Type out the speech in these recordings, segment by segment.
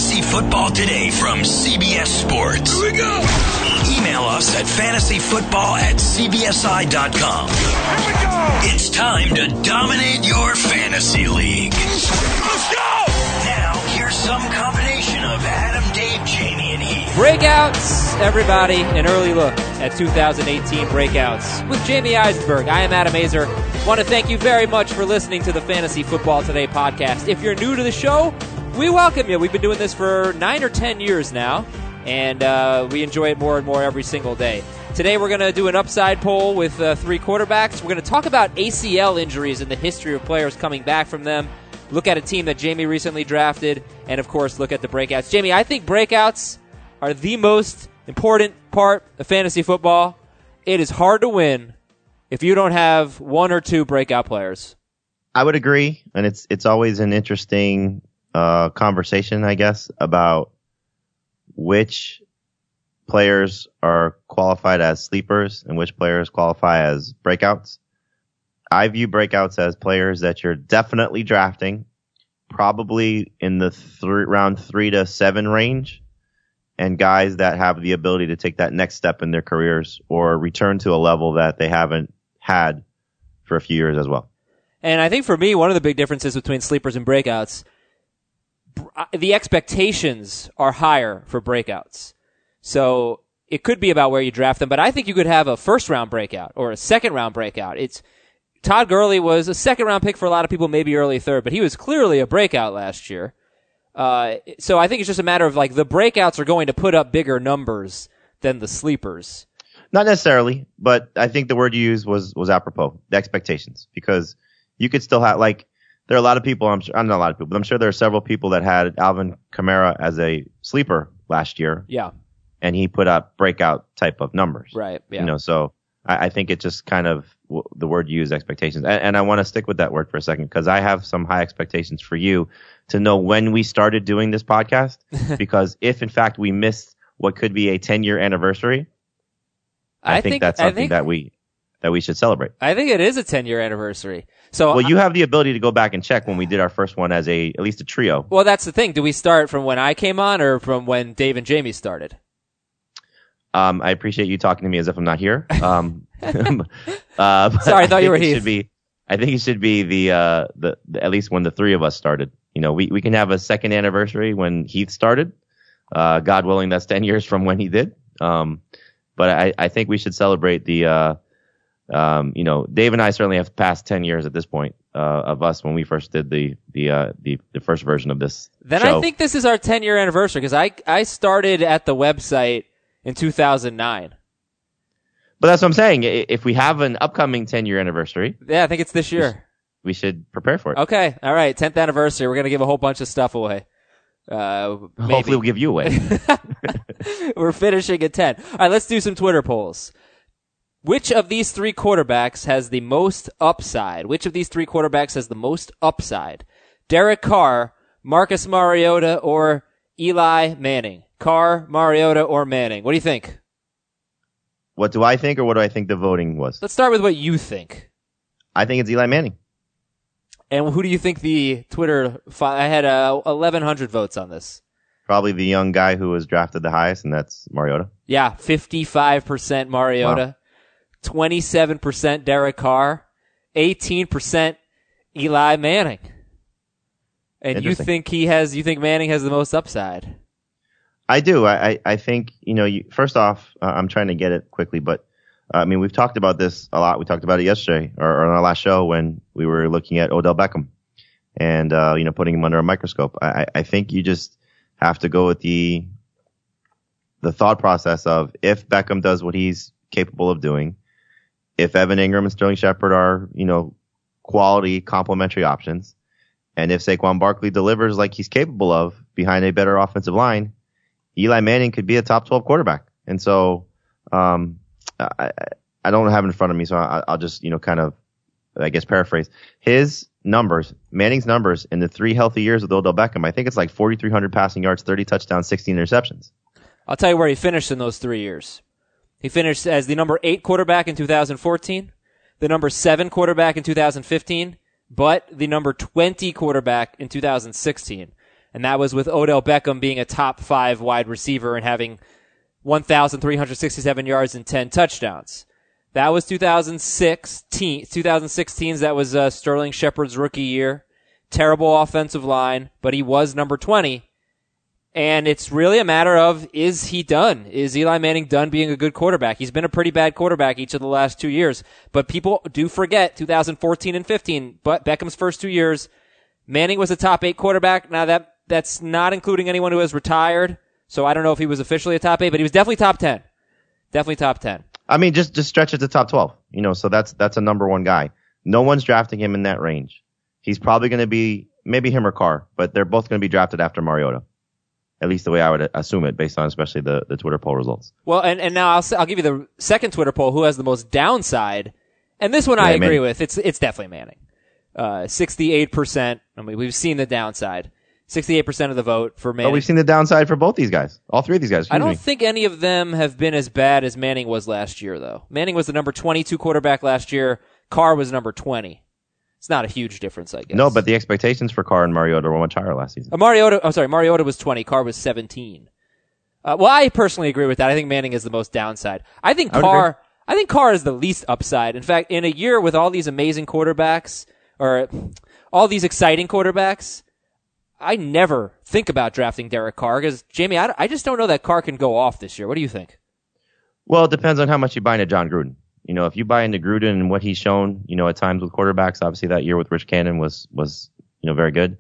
Fantasy Football Today from CBS Sports. Here we go. Email us at fantasyfootball@cbsi.com. Here we go. It's time to dominate your fantasy league. Let's go. Now, here's some combination of Adam, Dave, Jamie, and Heath. Breakouts, everybody. An early look at 2018 breakouts with Jamie Eisenberg. I am Adam Azer. Want to thank you very much for listening to the Fantasy Football Today podcast. If you're new to the show, we welcome you. We've been doing this for 9 or 10 years now, and we enjoy it more and more every single day. Today we're going to do an upside poll with 3 quarterbacks. We're going to talk about ACL injuries and the history of players coming back from them, look at a team that Jamie recently drafted, and, of course, look at the breakouts. Jamie, I think breakouts are the most important part of fantasy football. It is hard to win if you don't have 1 or 2 breakout players. I would agree, and it's always an interesting conversation, I guess, about which players are qualified as sleepers and which players qualify as breakouts. I view breakouts as players that you're definitely drafting, probably in the round 3 to 7 range, and guys that have the ability to take that next step in their careers or return to a level that they haven't had for a few years as well. And I think for me, one of the big differences between sleepers and breakouts, the expectations are higher for breakouts. So it could be about where you draft them, but I think you could have a first-round breakout or a second-round breakout. Todd Gurley was a second-round pick for a lot of people, maybe early third, but he was clearly a breakout last year. So I think it's just a matter of, like, the breakouts are going to put up bigger numbers than the sleepers. Not necessarily, but I think the word you used was apropos, the expectations, because you could still have, like, there are a lot of people, not a lot of people, but I'm sure there are several people that had Alvin Kamara as a sleeper last year. Yeah. And he put up breakout type of numbers. Right. Yeah. So I think it just kind of the word you use, expectations. And I want to stick with that word for a second because I have some high expectations for you to know when we started doing this podcast, because if in fact we missed what could be a 10-year anniversary, I think that's something that we should celebrate. I think it is a 10-year anniversary. So well, you have the ability to go back and check when we did our first one as at least a trio. Well, that's the thing. Do we start from when I came on or from when Dave and Jamie started? I appreciate you talking to me as if I'm not here. Sorry, I thought you were Heath. I think it should be the at least when the 3 of us started. We can have a second anniversary when Heath started. God willing, that's 10 years from when he did. But I think we should celebrate the, Dave and I certainly have passed 10 years at this point, of us when we first did the first version of this Then show. I think this is our 10-year anniversary because I started at the website in 2009. But that's what I'm saying. If we have an upcoming 10-year anniversary. Yeah, I think it's this year. We should prepare for it. Okay. All right. 10th anniversary. We're going to give a whole bunch of stuff away. Hopefully we'll give you away. We're finishing at 10. All right, let's do some Twitter polls. Which of these 3 quarterbacks has the most upside? Derek Carr, Marcus Mariota, or Eli Manning? Carr, Mariota, or Manning? What do you think? What do I think, or what do I think the voting was? Let's start with what you think. I think it's Eli Manning. And who do you think the Twitter... I had 1,100 votes on this. Probably the young guy who was drafted the highest, and that's Mariota. Yeah, 55% Mariota, wow. 27% Derek Carr, 18% Eli Manning. And you think Manning has the most upside? I do. I think, first off, I'm trying to get it quickly, but we've talked about this a lot. We talked about it yesterday or on our last show when we were looking at Odell Beckham and, putting him under a microscope. I think you just have to go with the thought process of if Beckham does what he's capable of doing, if Evan Ingram and Sterling Shepard are, quality complementary options, and if Saquon Barkley delivers like he's capable of behind a better offensive line, Eli Manning could be a top 12 quarterback. And so, I don't have it in front of me, so I'll just, paraphrase his numbers, Manning's numbers in the 3 healthy years with Odell Beckham. I think it's like 4,300 passing yards, 30 touchdowns, 16 interceptions. I'll tell you where he finished in those 3 years. He finished as the number 8 quarterback in 2014, the number 7 quarterback in 2015, but the number 20 quarterback in 2016. and that was with Odell Beckham being a top 5 wide receiver and having 1,367 yards and 10 touchdowns. That was 2016. That was Sterling Shepard's rookie year. Terrible offensive line, but he was number 20. And it's really a matter of, is he done? Is Eli Manning done being a good quarterback? He's been a pretty bad quarterback each of the last 2 years. But people do forget 2014 and 15, but Beckham's first 2 years, Manning was a top 8 quarterback. Now that's not including anyone who has retired. So I don't know if he was officially a top 8, but he was definitely top 10. Definitely top 10. I mean, just stretch it to top 12. So that's a number 1 guy. No one's drafting him in that range. He's probably going to be maybe him or Carr, but they're both going to be drafted after Mariota. At least the way I would assume it, based on especially the Twitter poll results. Well, and now I'll give you the second Twitter poll, who has the most downside, and this one I agree with. It's definitely Manning. 68%. I mean, we've seen the downside. 68% of the vote for Manning. Oh, we've seen the downside for both these guys. All 3 of these guys. I don't think any of them have been as bad as Manning was last year, though. Manning was the number 22 quarterback last year. Carr was number 20. It's not a huge difference, I guess. No, but the expectations for Carr and Mariota were much higher last season. Mariota was 20. Carr was 17. Well, I personally agree with that. I think Manning is the most downside. I think Carr is the least upside. In fact, in a year with all these amazing quarterbacks, or all these exciting quarterbacks, I never think about drafting Derek Carr because, Jamie, I just don't know that Carr can go off this year. What do you think? Well, it depends on how much you buy into John Gruden. If you buy into Gruden and what he's shown, at times with quarterbacks, obviously that year with Rich Cannon was very good.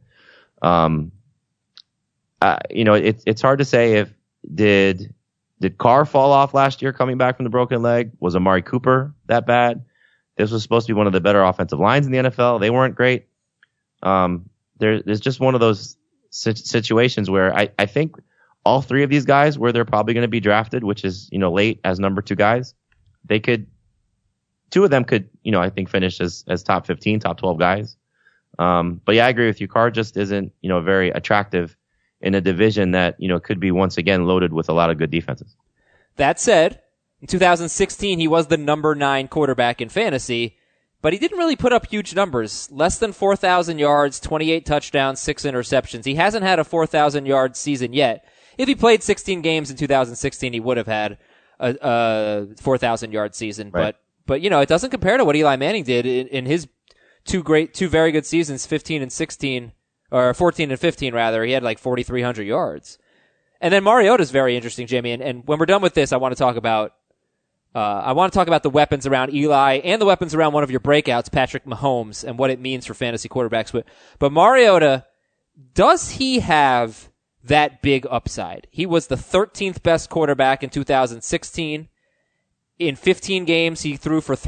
It's hard to say if did Carr fall off last year coming back from the broken leg? Was Amari Cooper that bad? This was supposed to be one of the better offensive lines in the NFL. They weren't great. There's just one of those situations where I think all 3 of these guys, where they're probably going to be drafted, which is, late as number 2 guys, 2 of them could, I think finish as top 15, top 12 guys. But yeah, I agree with you. Carr just isn't, very attractive in a division that, could be once again loaded with a lot of good defenses. That said, in 2016, he was the number 9 quarterback in fantasy, but he didn't really put up huge numbers. Less than 4,000 yards, 28 touchdowns, 6 interceptions. He hasn't had a 4,000-yard season yet. If he played 16 games in 2016, he would have had a 4,000-yard season. Right. But it doesn't compare to what Eli Manning did in his two very good seasons, 15 and 16, or 14 and 15 rather. He had like 4,300 yards. And then Mariota's very interesting, Jamie. And when we're done with this, I want to talk about the weapons around Eli and the weapons around one of your breakouts, Patrick Mahomes, and what it means for fantasy quarterbacks. But Mariota, does he have that big upside? He was the 13th best quarterback in 2016. In 15 games, he threw for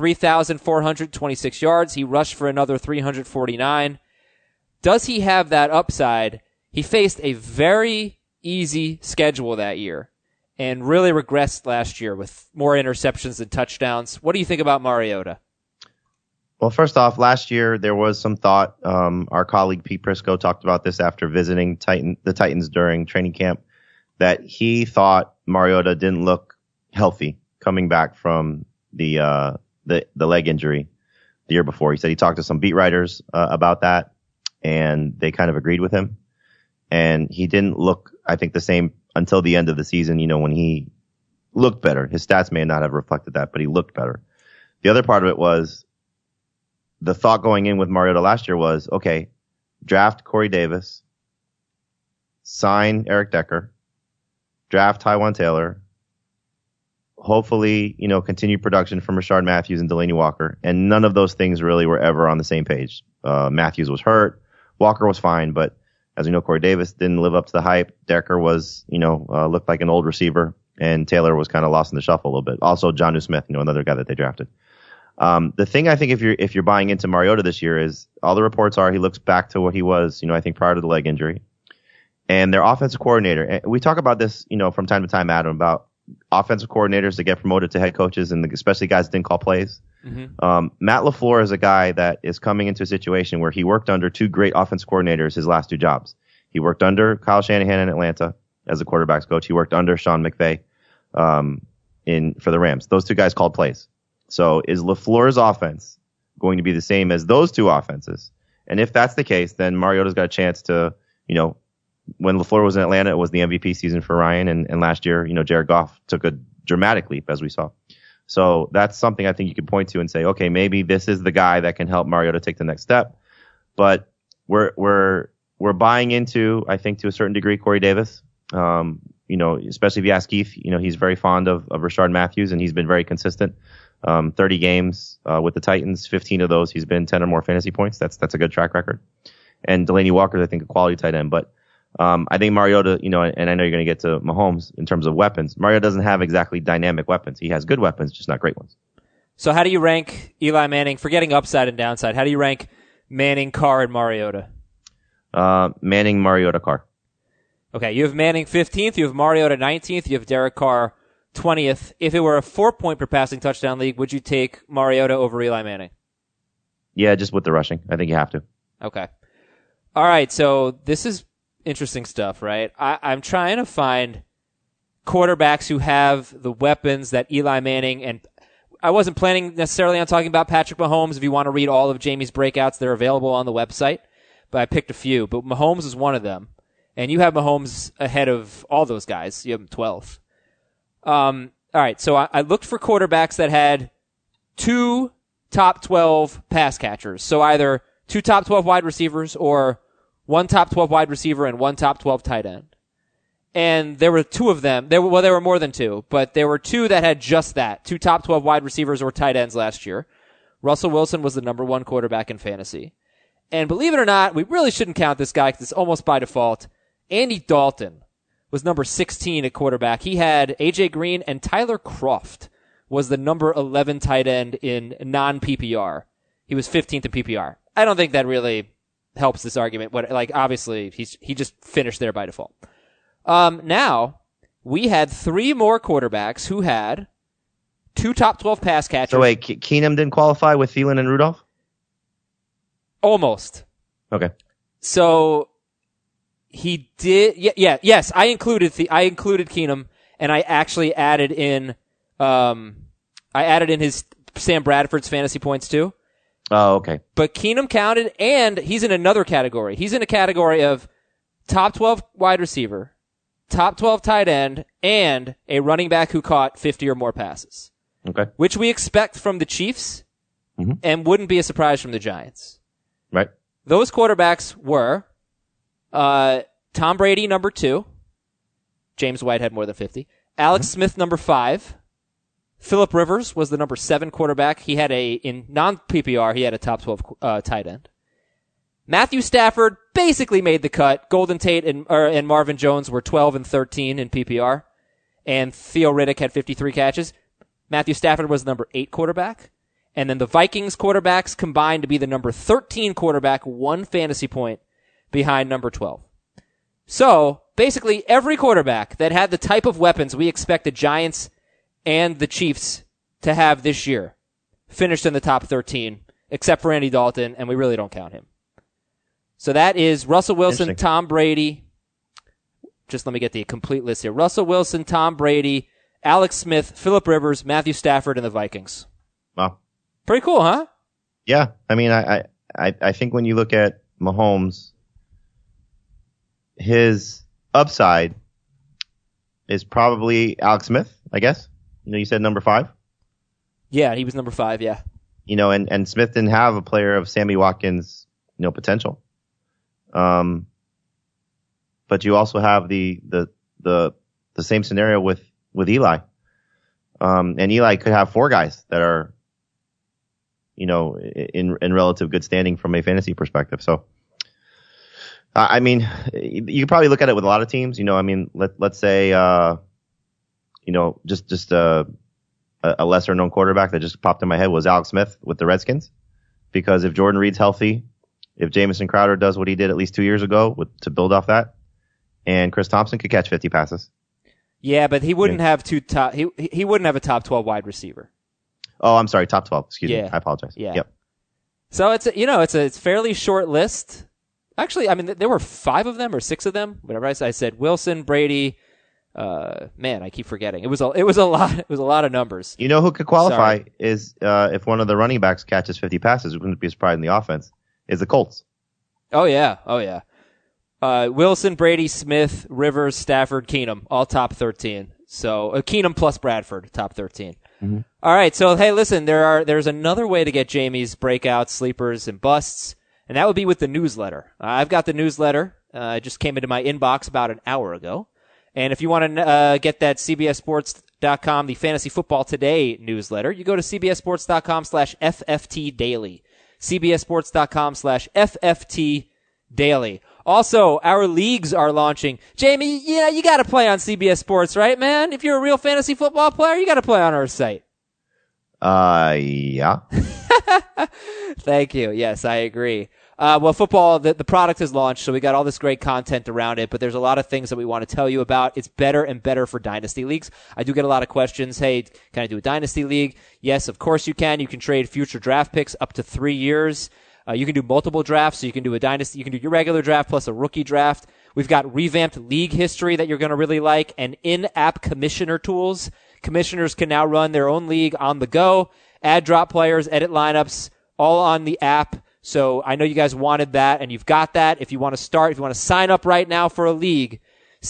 3,426 yards. He rushed for another 349. Does he have that upside? He faced a very easy schedule that year and really regressed last year with more interceptions than touchdowns. What do you think about Mariota? Well, first off, last year there was some thought. Our colleague Pete Prisco talked about this after visiting the Titans during training camp, that he thought Mariota didn't look healthy coming back from the leg injury the year before. He said he talked to some beat writers about that, and they kind of agreed with him. And he didn't look, I think, the same until the end of the season, when he looked better. His stats may not have reflected that, but he looked better. The other part of it was the thought going in with Mariota last year was, okay, draft Corey Davis, sign Eric Decker, draft Tywan Taylor, hopefully, continue production from Rashard Matthews and Delaney Walker. And none of those things really were ever on the same page. Matthews was hurt. Walker was fine, but as we know, Corey Davis didn't live up to the hype. Decker was, looked like an old receiver, and Taylor was kind of lost in the shuffle a little bit. Also, Jonnu Smith, another guy that they drafted. The thing I think if you're buying into Mariota this year is all the reports are he looks back to what he was, I think prior to the leg injury. And their offensive coordinator, and we talk about this, from time to time, Adam, about offensive coordinators that get promoted to head coaches, and especially guys that didn't call plays. Mm-hmm. Matt LaFleur is a guy that is coming into a situation where he worked under 2 great offensive coordinators his last 2 jobs. He worked under Kyle Shanahan in Atlanta as a quarterbacks coach. He worked under Sean McVay for the Rams. Those 2 guys called plays. So is LaFleur's offense going to be the same as those 2 offenses? And if that's the case, then Mariota's got a chance to, when LaFleur was in Atlanta, it was the MVP season for Ryan. And last year, Jared Goff took a dramatic leap, as we saw. So that's something I think you could point to and say, okay, maybe this is the guy that can help Mariota take the next step. But we're buying into, I think, to a certain degree, Corey Davis. Especially if you ask Keith, he's very fond of Rashard Matthews, and he's been very consistent. 30 games with the Titans, 15 of those he's been 10 or more fantasy points. That's a good track record. And Delaney Walker, I think, a quality tight end. But I think Mariota, and I know you're going to get to Mahomes in terms of weapons. Mariota doesn't have exactly dynamic weapons. He has good weapons, just not great ones. So how do you rank Eli Manning, forgetting upside and downside? How do you rank Manning, Carr, and Mariota? Manning, Mariota, Carr. Okay, you have Manning 15th, you have Mariota 19th, you have Derek Carr 20th. If it were a 4-point per passing touchdown league, would you take Mariota over Eli Manning? Yeah, just with the rushing. I think you have to. Okay. All right, so this is interesting stuff, right? I'm trying to find quarterbacks who have the weapons that Eli Manning, and I wasn't planning necessarily on talking about Patrick Mahomes. If you want to read all of Jamie's breakouts, they're available on the website, but I picked a few. But Mahomes is one of them, and you have Mahomes ahead of all those guys. You have him 12th. All right, so I looked for quarterbacks that had 2 top 12 pass catchers. So either 2 top 12 wide receivers or 1 top 12 wide receiver and 1 top 12 tight end. And there were 2 of them. There were more than 2, but there were 2 that had just that. 2 top 12 wide receivers or tight ends last year. Russell Wilson was the number 1 quarterback in fantasy. And believe it or not, we really shouldn't count this guy because it's almost by default. Andy Dalton was number 16 at quarterback. He had A.J. Green, and Tyler Kroft was the number 11 tight end in non-PPR. He was 15th in PPR. I don't think that really helps this argument, but obviously he just finished there by default. Now we had 3 more quarterbacks who had 2 top 12 pass catchers. So wait, Keenum didn't qualify with Thielen and Rudolph? Almost. Okay. So he did. Yes. I included Keenum, and I actually added in his Sam Bradford's fantasy points too. Oh, okay. But Keenum counted, and he's in another category. He's in a category of top 12 wide receiver, top 12 tight end, and a running back who caught 50 or more passes. Okay. Which we expect from the Chiefs, and wouldn't be a surprise from the Giants. Right. Those quarterbacks were Tom Brady, number 2. James White had more than 50. Alex Smith, number 5. Phillip Rivers was the number 7 quarterback. He had in non-PPR, he had a top 12 tight end. Matthew Stafford basically made the cut. Golden Tate and Marvin Jones were 12 and 13 in PPR. And Theo Riddick had 53 catches. Matthew Stafford was the number 8 quarterback. And then the Vikings quarterbacks combined to be the number 13 quarterback, 1 fantasy point behind number 12. So, basically, every quarterback that had the type of weapons we expect the Giants and the Chiefs to have this year finished in the top 13, except for Andy Dalton, and we really don't count him. So that is Russell Wilson, Tom Brady. Just let me get the complete list here. Russell Wilson, Tom Brady, Alex Smith, Phillip Rivers, Matthew Stafford, and the Vikings. Wow. Pretty cool, huh? Yeah. I mean, I think when you look at Mahomes, his upside is probably Alex Smith, I guess. You said number 5? Yeah, he was number 5, yeah. And Smith didn't have a player of Sammy Watkins, potential. But you also have the same scenario with Eli. And Eli could have 4 guys that are, in relative good standing from a fantasy perspective. So, I mean, you could probably look at it with a lot of teams. Let's say, just a lesser known quarterback that just popped in my head was Alex Smith with the Redskins. Because if Jordan Reed's healthy, if Jamison Crowder does what he did at least 2 years ago to build off that, and Chris Thompson could catch 50 passes. Yeah, but he wouldn't have he wouldn't have a top 12 wide receiver. Oh, I'm sorry, top 12. Excuse me. I apologize. Yeah. Yep. So it's a fairly short list. Actually, I mean, there were 5 of them or 6 of them. Whatever I said, Wilson, Brady. Man, I keep forgetting. It was a lot. It was a lot of numbers. You know who could qualify is if one of the running backs catches 50 passes. We wouldn't be surprised in the offense. Is the Colts. Oh yeah. Wilson, Brady, Smith, Rivers, Stafford, Keenum, all top 13. So Keenum plus Bradford, top 13. Mm-hmm. All right. So hey, listen, there's another way to get Jamie's breakouts, sleepers, and busts, and that would be with the newsletter. I've got the newsletter. It just came into my inbox about an hour ago. And if you want to get that CBSSports.com, the Fantasy Football Today newsletter, you go to CBSSports.com/FFT Daily. CBSSports.com/FFT Daily. Also, our leagues are launching. Jamie, you got to play on CBS Sports, right, man? If you're a real fantasy football player, you got to play on our site. Yeah. Thank you. Yes, I agree. Well, football, the product has launched, so we got all this great content around it, but there's a lot of things that we want to tell you about. It's better and better for dynasty leagues. I do get a lot of questions. Hey, can I do a dynasty league? Yes, of course you can. You can trade future draft picks up to 3 years. You can do multiple drafts, so you can do a dynasty. You can do your regular draft plus a rookie draft. We've got revamped league history that you're going to really like, and in-app commissioner tools. Commissioners can now run their own league on the go, add drop players, edit lineups, all on the app. So I know you guys wanted that, and you've got that. If you want to sign up right now for a league,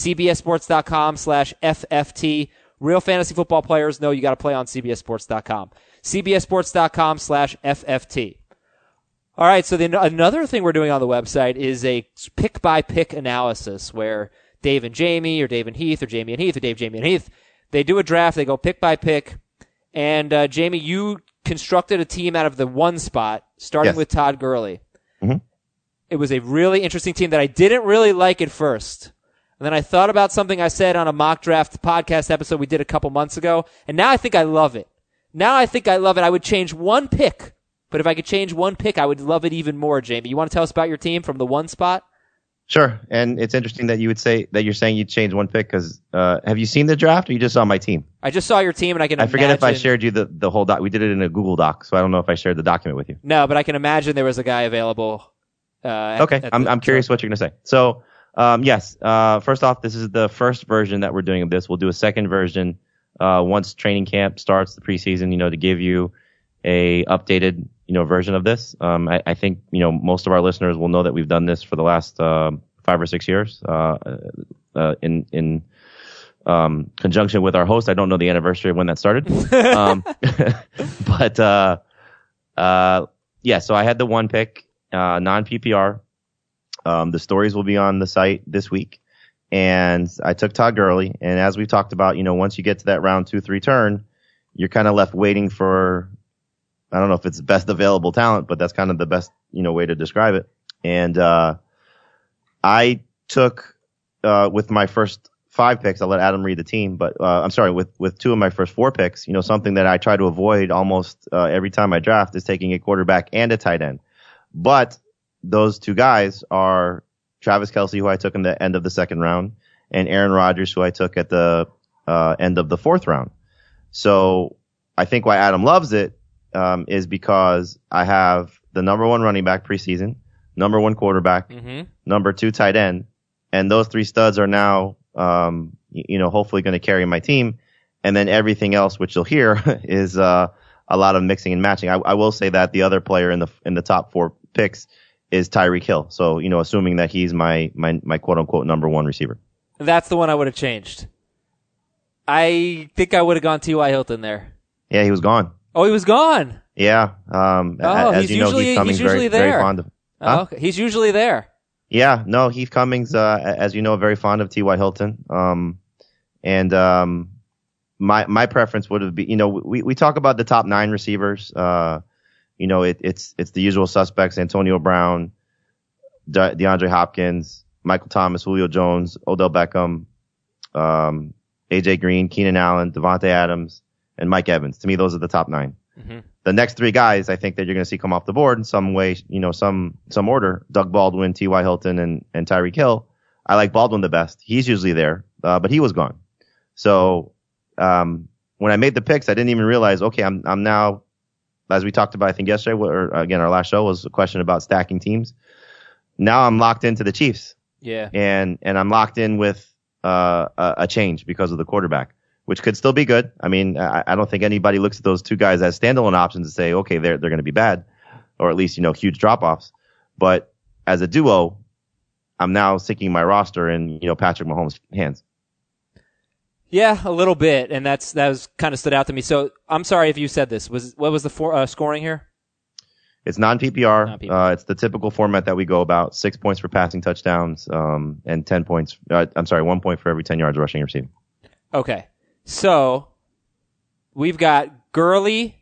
CBSSports.com/FFT. Real fantasy football players know you got to play on CBSSports.com. CBSSports.com/FFT. All right, so another thing we're doing on the website is a pick-by-pick analysis where Dave and Jamie, or Dave and Heath, or Jamie and Heath, or Dave, Jamie and Heath, they do a draft, they go pick-by-pick, and Jamie, you constructed a team out of the one spot, starting with Todd Gurley. Mm-hmm. It was a really interesting team that I didn't really like at first. And then I thought about something I said on a mock draft podcast episode we did a couple months ago, and now I think I love it. I would change one pick. But if I could change one pick, I would love it even more, Jamie. You want to tell us about your team from the one spot? Sure. And it's interesting that you would say that you're saying you'd change one pick because have you seen the draft or you just saw my team? I just saw your team, and I forget if I shared you the whole doc. We did it in a Google Doc, so I don't know if I shared the document with you. No, but I can imagine there was a guy available. I'm curious what you're going to say. So, yes. First off, this is the first version that we're doing of this. We'll do a second version once training camp starts, the preseason, to give you a updated version of this. I think, most of our listeners will know that we've done this for the last 5 or 6 years in conjunction with our host. I don't know the anniversary of when that started. So I had the one pick, non-PPR. The stories will be on the site this week. And I took Todd Gurley. And as we've talked about, once you get to that round 2-3 turn, you're kind of left waiting for, I don't know if it's best available talent, but that's kind of the best, way to describe it. And, I took, with my first 5 picks, I'll let Adam read the team, but, with 2 of my first 4 picks, something that I try to avoid almost, every time I draft is taking a quarterback and a tight end. But those 2 guys are Travis Kelce, who I took in the end of the 2nd round, and Aaron Rodgers, who I took at the, end of the 4th round. So I think why Adam loves it, is because I have the number 1 running back preseason, number 1 quarterback, number 2 tight end, and those 3 studs are now, hopefully going to carry my team. And then everything else, which you'll hear, is a lot of mixing and matching. I will say that the other player in the top 4 picks is Tyreek Hill. So, assuming that he's my quote unquote number 1 receiver. That's the one I would have changed. I think I would have gone T.Y. Hilton there. Yeah, he was gone. Oh, he was gone. Yeah. As you know, Heath Cummings very fond of. Huh? Oh, okay. He's usually there. Yeah. No, Heath Cummings, as you know, very fond of T.Y. Hilton. My preference would have been, we talk about the top 9 receivers. It's the usual suspects: Antonio Brown, DeAndre Hopkins, Michael Thomas, Julio Jones, Odell Beckham, AJ Green, Keenan Allen, Devontae Adams, and Mike Evans. To me, those are the top 9. Mm-hmm. The next 3 guys I think that you're going to see come off the board in some way, some order: Doug Baldwin, T.Y. Hilton, and Tyreek Hill. I like Baldwin the best. He's usually there, but he was gone. So when I made the picks, I didn't even realize, okay, I'm now, as we talked about, I think yesterday, or again, our last show was a question about stacking teams. Now I'm locked into the Chiefs. Yeah. And I'm locked in with a change because of the quarterback, which could still be good. I mean, I don't think anybody looks at those 2 guys as standalone options and say, okay, they're going to be bad, or at least, huge drop-offs. But as a duo, I'm now sinking my roster in, Patrick Mahomes' hands. Yeah, a little bit, and that was kind of stood out to me. So I'm sorry if you said this. What was the scoring here? It's non-PPR. It's the typical format that we go about: 6 points for passing touchdowns, and 10 points. 1 point for every 10 yards rushing and receiving. Okay, so we've got Gurley,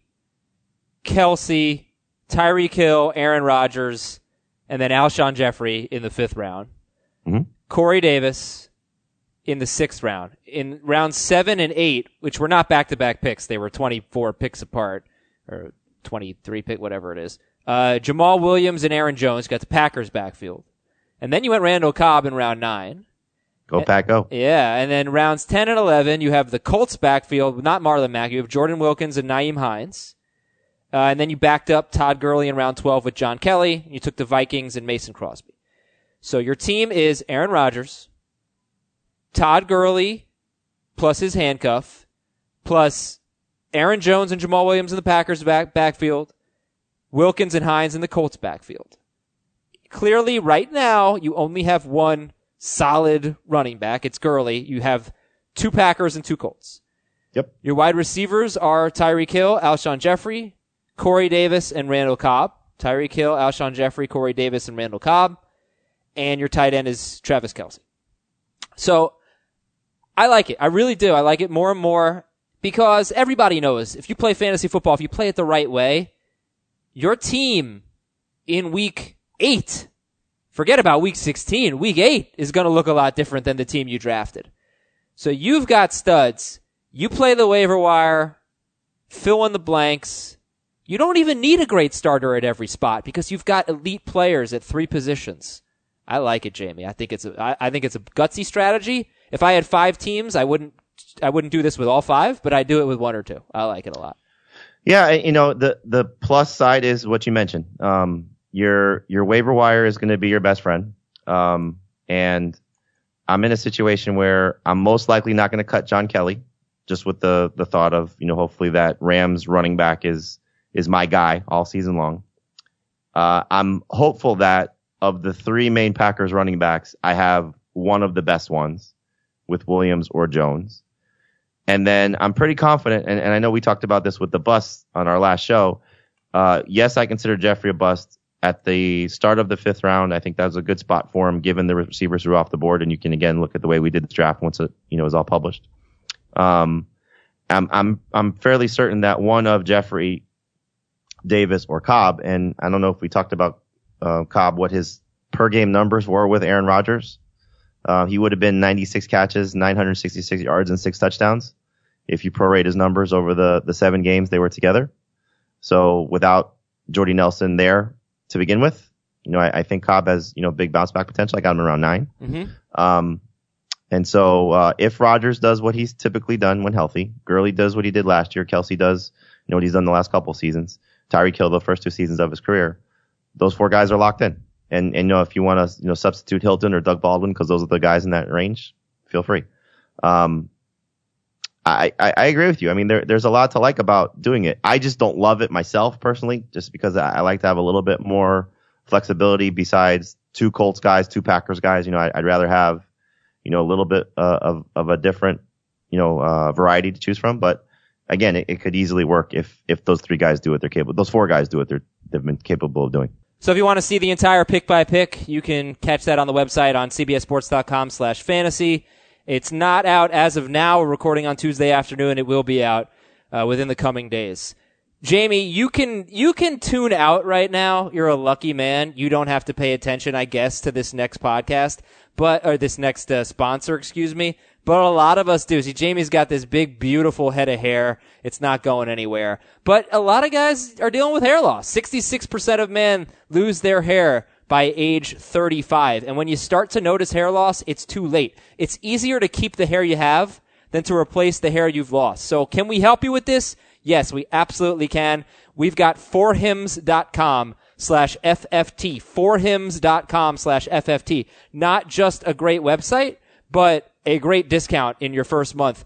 Kelsey, Tyreek Hill, Aaron Rodgers, and then Alshon Jeffrey in the 5th round. Mm-hmm. Corey Davis in the 6th round. In rounds 7 and 8, which were not back-to-back picks, they were 24 picks apart, or 23 pick, whatever it is. Jamal Williams and Aaron Jones got the Packers backfield. And then you went Randall Cobb in round 9. Go Pack, go. Yeah, and then rounds 10 and 11, you have the Colts backfield, not Marlon Mack. You have Jordan Wilkins and Nyheim Hines. And then you backed up Todd Gurley in round 12 with John Kelly. You took the Vikings and Mason Crosby. So your team is Aaron Rodgers, Todd Gurley plus his handcuff, plus Aaron Jones and Jamal Williams in the Packers backfield, Wilkins and Hines in the Colts backfield. Clearly, right now, you only have one solid running back. It's Gurley. You have 2 Packers and 2 Colts. Yep. Your wide receivers are Tyreek Hill, Alshon Jeffrey, Corey Davis, and Randall Cobb. Tyreek Hill, Alshon Jeffrey, Corey Davis, and Randall Cobb. And your tight end is Travis Kelce. So, I like it. I really do. I like it more and more because everybody knows if you play fantasy football, if you play it the right way, your team in week 8, forget about week 16, week 8 is going to look a lot different than the team you drafted. So you've got studs. You play the waiver wire, fill in the blanks. You don't even need a great starter at every spot because you've got elite players at 3 positions. I like it, Jamie. I think it's a gutsy strategy. If I had 5 teams, I wouldn't do this with all 5, but I'd do it with 1 or 2. I like it a lot. Yeah, the plus side is what you mentioned. Your waiver wire is going to be your best friend. And I'm in a situation where I'm most likely not going to cut John Kelly, just with the thought of, hopefully that Rams running back is my guy all season long. I'm hopeful that of the 3 main Packers running backs, I have one of the best ones with Williams or Jones. And then I'm pretty confident, and I know we talked about this with the bust on our last show. Yes, I consider Jeffrey a bust at the start of the 5th round. I think that was a good spot for him, given the receivers who were off the board. And you can again look at the way we did the draft once it is all published. I'm fairly certain that one of Jeffrey, Davis, or Cobb, and I don't know if we talked about Cobb, what his per game numbers were with Aaron Rodgers. He would have been 96 catches, 966 yards, and 6 touchdowns if you prorate his numbers over the 7 games they were together. So without Jordy Nelson there to begin with, I think Cobb has, big bounce back potential. I got him around 9. Mm-hmm. And so if Rodgers does what he's typically done when healthy, Gurley does what he did last year, Kelsey does what he's done the last couple seasons, Tyreek Hill the first 2 seasons of his career, those 4 guys are locked in. And if you want to substitute Hilton or Doug Baldwin because those are the guys in that range, feel free. I agree with you. I mean, there's a lot to like about doing it. I just don't love it myself personally, just because I like to have a little bit more flexibility besides 2 Colts guys, 2 Packers guys. I'd rather have a little bit of a different variety to choose from. But again, it could easily work if those 3 guys do what they're capable. Those 4 guys do what they've been capable of doing. So if you want to see the entire pick-by-pick, you can catch that on the website on cbssports.com/fantasy. It's not out as of now. We're recording on Tuesday afternoon. It will be out within the coming days. Jamie, you can tune out right now. You're a lucky man. You don't have to pay attention, I guess, to this next podcast, or this next sponsor, excuse me. But a lot of us do. See, Jamie's got this big, beautiful head of hair. It's not going anywhere. But a lot of guys are dealing with hair loss. 66% of men lose their hair by age 35. And when you start to notice hair loss, it's too late. It's easier to keep the hair you have than to replace the hair you've lost. So can we help you with this? Yes, we absolutely can. We've got forhims.com/FFT. Forhims.com/FFT. Not just a great website, but a great discount in your first month.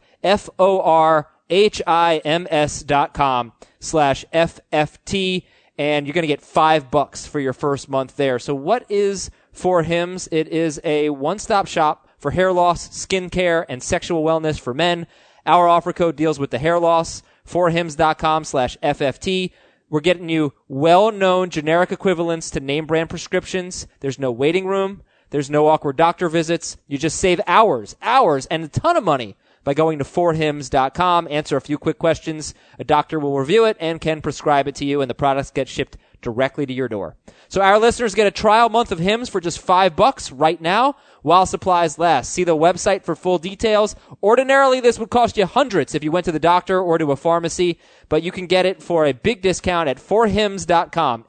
forhims.com/FFT. And you're going to get $5 for your first month there. So what is For Hims. It is a one-stop shop for hair loss, skin care, and sexual wellness for men. Our offer code deals with the hair loss. forhims.com/FFT. We're getting you well-known generic equivalents to name brand prescriptions. There's no waiting room. There's no awkward doctor visits. You just save hours, and a ton of money by going to forhims.com. Answer a few quick questions. A doctor will review it and can prescribe it to you, and the products get shipped directly to your door. So our listeners get a trial month of Hims for just $5 right now while supplies last. See the website for full details. Ordinarily, this would cost you hundreds if you went to the doctor or to a pharmacy, but you can get it for a big discount at forhims.com,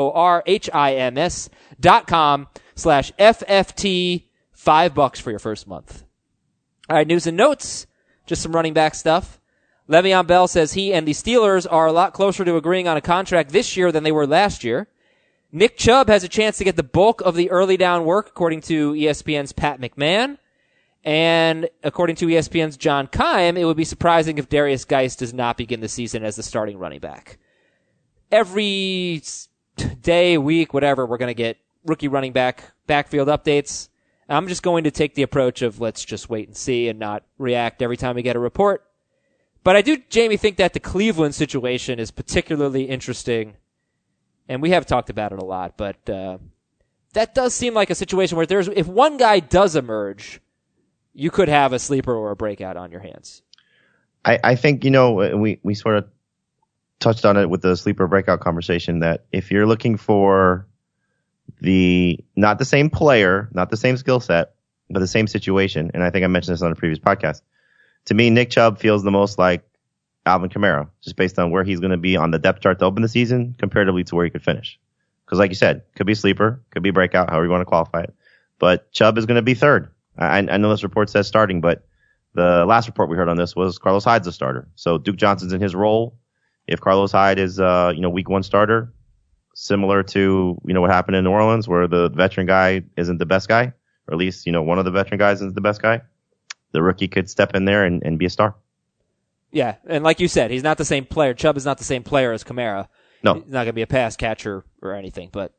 forhims.com/FFT, $5 for your first month. All right, news and notes, just some running back stuff. Le'Veon Bell says he and the Steelers are a lot closer to agreeing on a contract this year than they were last year. Nick Chubb has a chance to get the bulk of the early down work, according to ESPN's Pat McMahon. And according to ESPN's John Keim, it would be surprising if Darius Geis does not begin the season as the starting running back. Every day, week, whatever, we're going to get rookie running backfield updates. I'm just going to take the approach of let's just wait and see and not react every time we get a report. But I do, Jamie, think that the Cleveland situation is particularly interesting. And we have talked about it a lot, but that does seem like a situation where if one guy does emerge, you could have a sleeper or a breakout on your hands. I think, we sort of touched on it with the sleeper breakout conversation that if you're looking for not the same player, not the same skill set, but the same situation, and I think I mentioned this on a previous podcast, to me, Nick Chubb feels the most like Alvin Kamara, just based on where he's going to be on the depth chart to open the season comparatively to where he could finish. Because like you said, could be sleeper, could be breakout, however you want to qualify it. But Chubb is going to be third. I know this report says starting, but the last report we heard on this was Carlos Hyde's a starter. So Duke Johnson's in his role. If Carlos Hyde is, week one starter, similar to, what happened in New Orleans where the veteran guy isn't the best guy, or at least, one of the veteran guys isn't the best guy, the rookie could step in there and be a star. Yeah, and like you said, he's not the same player. Chubb is not the same player as Kamara. No. He's not going to be a pass catcher or anything, but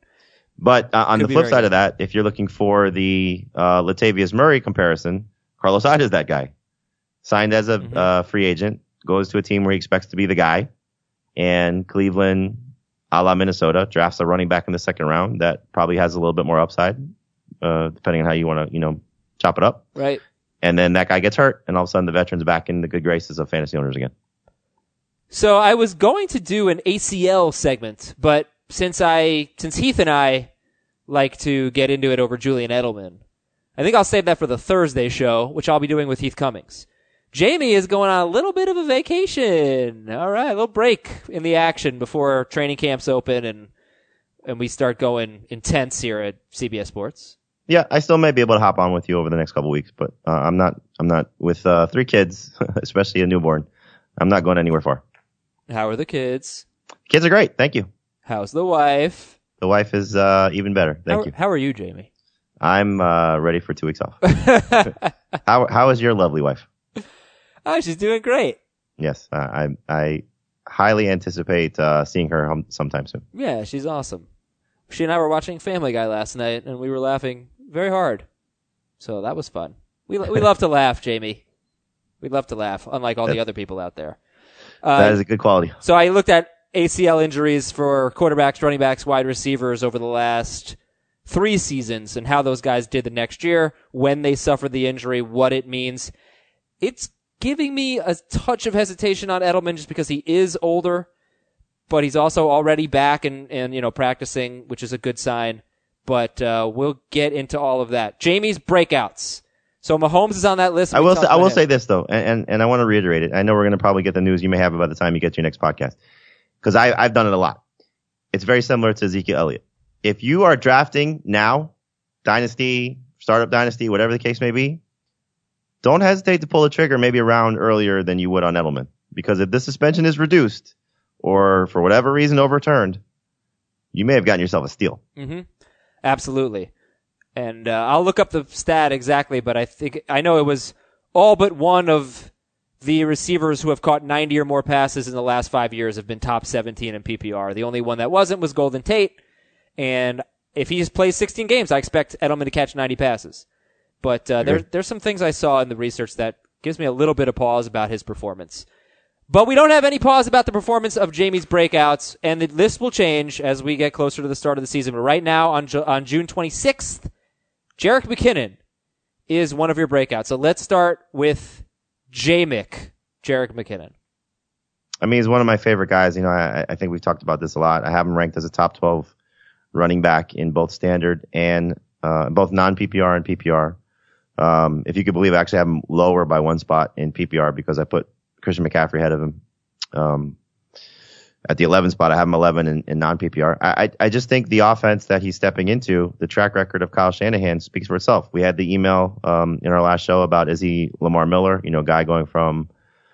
on the flip side of that, if you're looking for the Latavius Murray comparison, Carlos Hyde is that guy. Signed as a free agent, goes to a team where he expects to be the guy, and Cleveland, a la Minnesota, drafts a running back in the second round that probably has a little bit more upside, depending on how you want to, chop it up. Right. And then that guy gets hurt, and all of a sudden the veteran's back in the good graces of fantasy owners again. So I was going to do an ACL segment, but since Heath and I like to get into it over Julian Edelman, I think I'll save that for the Thursday show, which I'll be doing with Heath Cummings. Jamie is going on a little bit of a vacation. All right, a little break in the action before training camps open and we start going intense here at CBS Sports. Yeah, I still may be able to hop on with you over the next couple of weeks, but I'm not with 3 kids, especially a newborn. I'm not going anywhere far. How are the kids? Kids are great. Thank you. How's the wife? The wife is even better. Thank you. How are you, Jamie? I'm ready for 2 weeks off. How is your lovely wife? Oh, she's doing great. Yes, I highly anticipate seeing her sometime soon. Yeah, she's awesome. She and I were watching Family Guy last night, and we were laughing very hard. So that was fun. We love to laugh, Jamie. We love to laugh, unlike all the other people out there. That is a good quality. So I looked at ACL injuries for quarterbacks, running backs, wide receivers over the last 3 seasons and how those guys did the next year, when they suffered the injury, what it means. It's giving me a touch of hesitation on Edelman just because he is older, but he's also already back and practicing, which is a good sign. But we'll get into all of that. Jamie's breakouts. So Mahomes is on that list. I will say this though, and I want to reiterate it. I know we're going to probably get the news you may have by the time you get to your next podcast, because I've done it a lot. It's very similar to Ezekiel Elliott. If you are drafting now, dynasty, startup dynasty, whatever the case may be, don't hesitate to pull the trigger maybe a round earlier than you would on Edelman, because if the suspension is reduced or for whatever reason overturned, you may have gotten yourself a steal. Mm-hmm. Absolutely. And I'll look up the stat exactly, but I know it was all but one of the receivers who have caught 90 or more passes in the last 5 years have been top 17 in PPR. The only one that wasn't was Golden Tate. And if he plays 16 games, I expect Edelman to catch 90 passes. But there's some things I saw in the research that gives me a little bit of pause about his performance. But we don't have any pause about the performance of Jamie's breakouts, and the list will change as we get closer to the start of the season. But right now, on June 26th, Jerick McKinnon is one of your breakouts. So let's start with Jerick McKinnon. I mean, he's one of my favorite guys. You know, I think we've talked about this a lot. I have him ranked as a top 12 running back in both standard and both non-PPR and PPR. If you could believe, I actually have him lower by one spot in PPR because I put Christian McCaffrey ahead of him. At the 11 spot, I have him 11 in non-PPR. I just think the offense that he's stepping into, the track record of Kyle Shanahan speaks for itself. We had the email in our last show about, is he Lamar Miller? You know, guy going from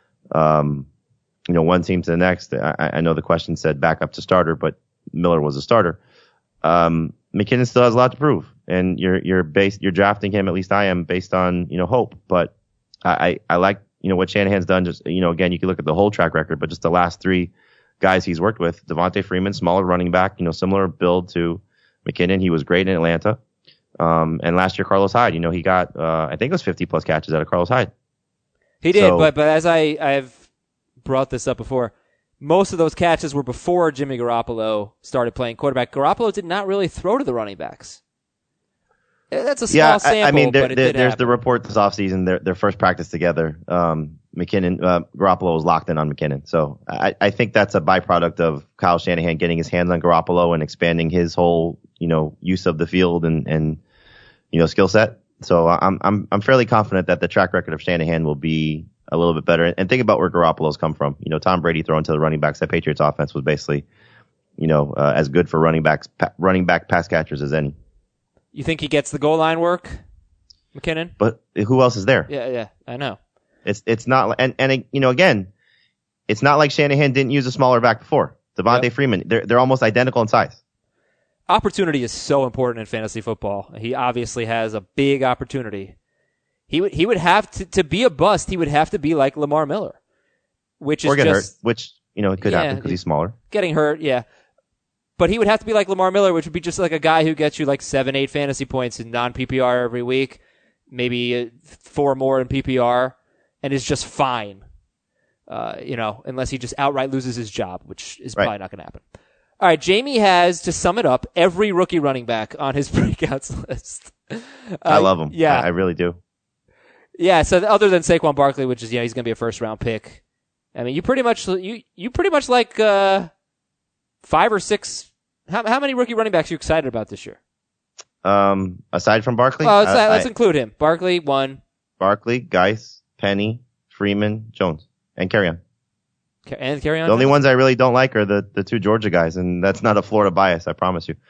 one team to the next. I know the question said backup to starter, but Miller was a starter. McKinnon still has a lot to prove, and you're drafting him, at least I am, based on, hope. But I like, what Shanahan's done. Just, again, you can look at the whole track record, but just the last three guys he's worked with. Devontae Freeman, smaller running back, similar build to McKinnon. He was great in Atlanta. And last year, Carlos Hyde, he got, I think it was 50 plus catches out of Carlos Hyde. He did, but as I've brought this up before, most of those catches were before Jimmy Garoppolo started playing quarterback. Garoppolo did not really throw to the running backs. That's a small sample, I mean, but it did there's happen. the report this offseason, their first practice together, Garoppolo was locked in on McKinnon. So I think that's a byproduct of Kyle Shanahan getting his hands on Garoppolo and expanding his whole, use of the field and skill set. So I'm fairly confident that the track record of Shanahan will be a little bit better. And think about where Garoppolo's come from. Tom Brady throwing to the running backs. That Patriots offense was basically, as good for running back pass catchers as any. You think he gets the goal line work, McKinnon? But who else is there? Yeah, I know. It's not, and again, it's not like Shanahan didn't use a smaller back before. Devontae Freeman, they're almost identical in size. Opportunity is so important in fantasy football. He obviously has a big opportunity. He would have to be a bust. He would have to be like Lamar Miller, which is get just hurt, which it could happen because he's smaller. Getting hurt, yeah. But he would have to be like Lamar Miller, which would be just like a guy who gets you like 7-8 fantasy points in non-PPR every week, maybe 4 more in PPR, and is just fine. Unless he just outright loses his job, which is probably not going to happen. All right, Jamie has, to sum it up, every rookie running back on his breakouts list. I love him. Yeah, I really do. Yeah, so other than Saquon Barkley, which is he's going to be a first round pick. I mean, you pretty much like 5 or 6. How many rookie running backs are you excited about this year? Aside from Barkley, well, let's include him. Barkley 1. Barkley, Geis, Penny, Freeman, Jones, and Kerryon. And Kerryon. The only ones I really don't like are the 2 Georgia guys, and that's not a Florida bias, I promise you.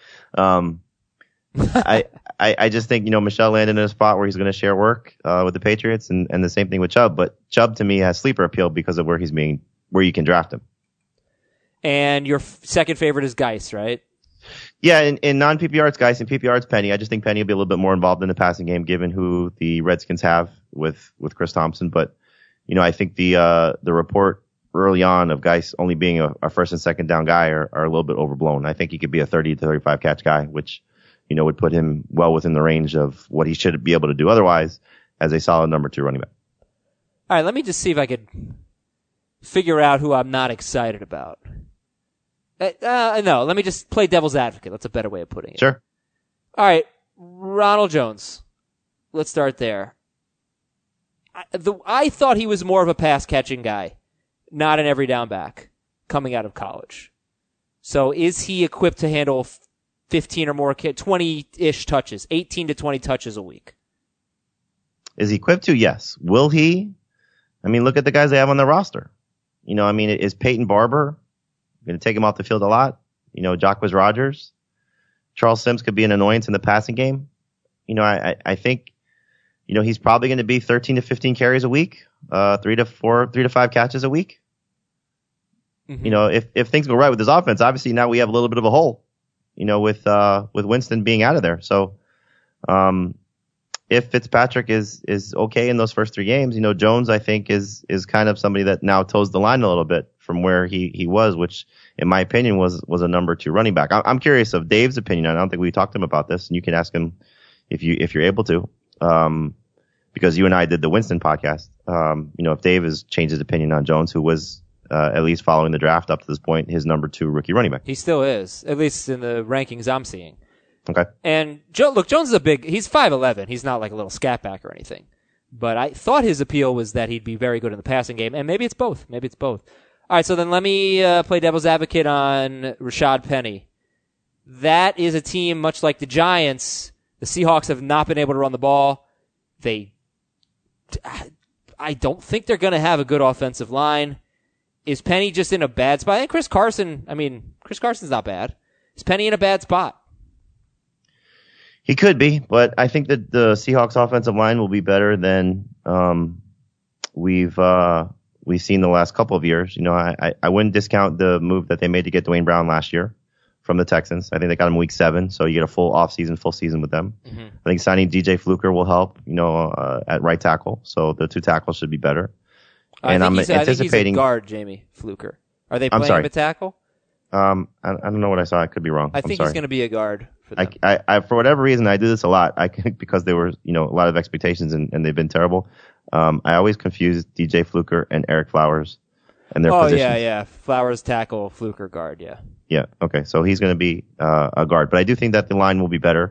I just think, Michelle landed in a spot where he's going to share work with the Patriots, and the same thing with Chubb. But Chubb to me has sleeper appeal because of where you can draft him. And your second favorite is Geis, right? Yeah, in non-PPR it's Geis, in PPR it's Penny. I just think Penny will be a little bit more involved in the passing game given who the Redskins have with Chris Thompson. But, I think the report early on of Geis only being a first and second down guy are a little bit overblown. I think he could be a 30 to 35 catch guy, which, would put him well within the range of what he should be able to do otherwise as a solid number 2 running back. All right, let me just see if I could figure out who I'm not excited about. No, let me just play devil's advocate. That's a better way of putting it. Sure. All right, Ronald Jones. Let's start there. I thought he was more of a pass-catching guy, not an every down back coming out of college. So is he equipped to handle 15 or more, 20-ish touches, 18 to 20 touches a week? Is he equipped to? Yes. Will he? I mean, look at the guys they have on their roster. Is Peyton Barber going to take him off the field a lot? Jacquizz Rodgers. Charles Sims could be an annoyance in the passing game. I think, he's probably going to be 13 to 15 carries a week, 3 to 5 catches a week. Mm-hmm. If things go right with his offense, obviously now we have a little bit of a hole, with Winston being out of there. So, if Fitzpatrick is okay in those first 3 games, Jones, I think, is kind of somebody that now toes the line a little bit from where he was, which in my opinion was a number 2 running back. I'm curious of Dave's opinion. I don't think we talked to him about this, and you can ask him if you're able to, because you and I did the Winston podcast. If Dave has changed his opinion on Jones, who was at least following the draft up to this point, his number 2 rookie running back. He still is, at least in the rankings I'm seeing. Okay. And look, Jones is he's 5'11". He's not like a little scat back or anything. But I thought his appeal was that he'd be very good in the passing game, and maybe it's both. All right, so then let me play devil's advocate on Rashad Penny. That is a team much like the Giants. The Seahawks have not been able to run the ball. I don't think they're going to have a good offensive line. Is Penny just in a bad spot? I think Chris Carson's not bad. Is Penny in a bad spot? He could be, but I think that the Seahawks offensive line will be better than we've seen the last couple of years. I wouldn't discount the move that they made to get Dwayne Brown last year from the Texans. I think they got him week 7, so you get a full season with them. Mm-hmm. I think signing DJ Fluker will help, at right tackle. So the 2 tackles should be better. And I'm anticipating. I think he's a guard, Jamie Fluker. Are they playing him at tackle? I don't know what I saw. I could be wrong. I think he's going to be a guard for them. I for whatever reason, I do this a lot. Because there were, a lot of expectations and they've been terrible. I always confuse DJ Fluker and Eric Flowers and their positions. Yeah. Flowers tackle, Fluker guard, yeah. Yeah. Okay. So he's going to be, a guard, but I do think that the line will be better.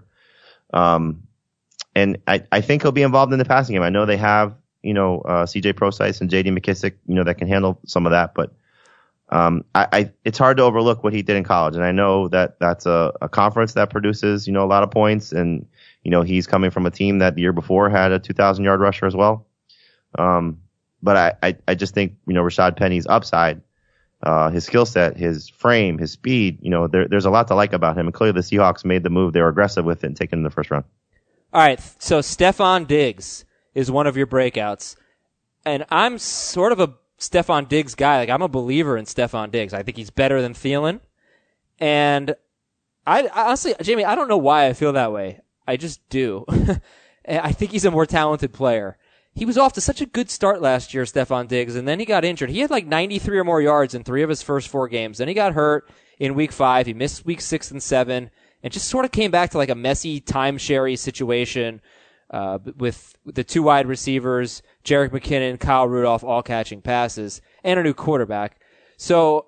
And I think he'll be involved in the passing game. I know they have, CJ Prosise and JD McKissick, that can handle some of that, but it's hard to overlook what he did in college. And I know that that's a conference that produces, a lot of points. And, he's coming from a team that the year before had a 2,000-yard rusher as well. But I just think, Rashad Penny's upside, his skill set, his frame, his speed, there's a lot to like about him. And clearly the Seahawks made the move. They were aggressive with it and taken in the first round. All right. So Stephon Diggs is one of your breakouts. And I'm sort of a Stephon Diggs guy. Like, I'm a believer in Stephon Diggs. I think he's better than Thielen. And I honestly, Jamie, I don't know why I feel that way. I just do. I think he's a more talented player. He was off to such a good start last year, Stephon Diggs, and then he got injured. He had like 93 or more yards in 3 of his first 4 games. Then he got hurt in week 5. He missed week 6 and 7 and just sort of came back to like a messy timeshare situation, with the 2 wide receivers, Jerick McKinnon, Kyle Rudolph, all catching passes, and a new quarterback. So,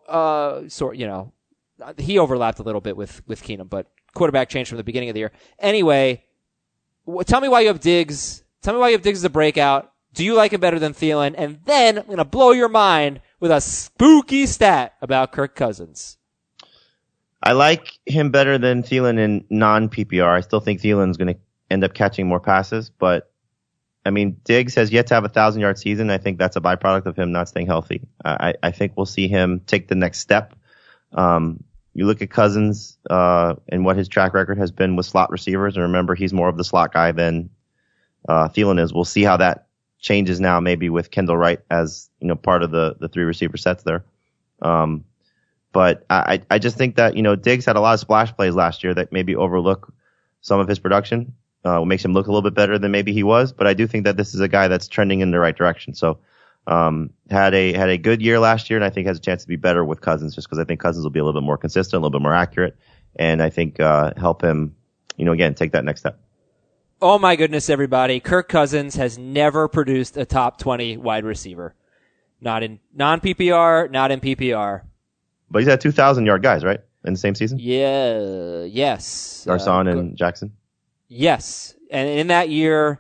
he overlapped a little bit with Keenum, but quarterback changed from the beginning of the year. Anyway, tell me why you have Diggs. Tell me why you have Diggs as a breakout. Do you like him better than Thielen? And then I'm going to blow your mind with a spooky stat about Kirk Cousins. I like him better than Thielen in non-PPR. I still think Thielen's going to end up catching more passes, but I mean, Diggs has yet to have a 1,000-yard season. I think that's a byproduct of him not staying healthy. I think we'll see him take the next step. You look at Cousins, and what his track record has been with slot receivers, and remember, he's more of the slot guy than Thielen is. We'll see how that changes now, maybe with Kendall Wright as, part of the 3 receiver sets there. But I just think that, Diggs had a lot of splash plays last year that maybe overlook some of his production. Makes him look a little bit better than maybe he was, but I do think that this is a guy that's trending in the right direction. So, had a good year last year, and I think has a chance to be better with Cousins, just because I think Cousins will be a little bit more consistent, a little bit more accurate, and I think help him, again, take that next step. Oh my goodness, everybody! Kirk Cousins has never produced a top 20 wide receiver, not in non-PPR, not in PPR. But he's had 2,000-yard guys, right, in the same season? Yeah. Yes. Garcon and Jackson. Yes, and in that year,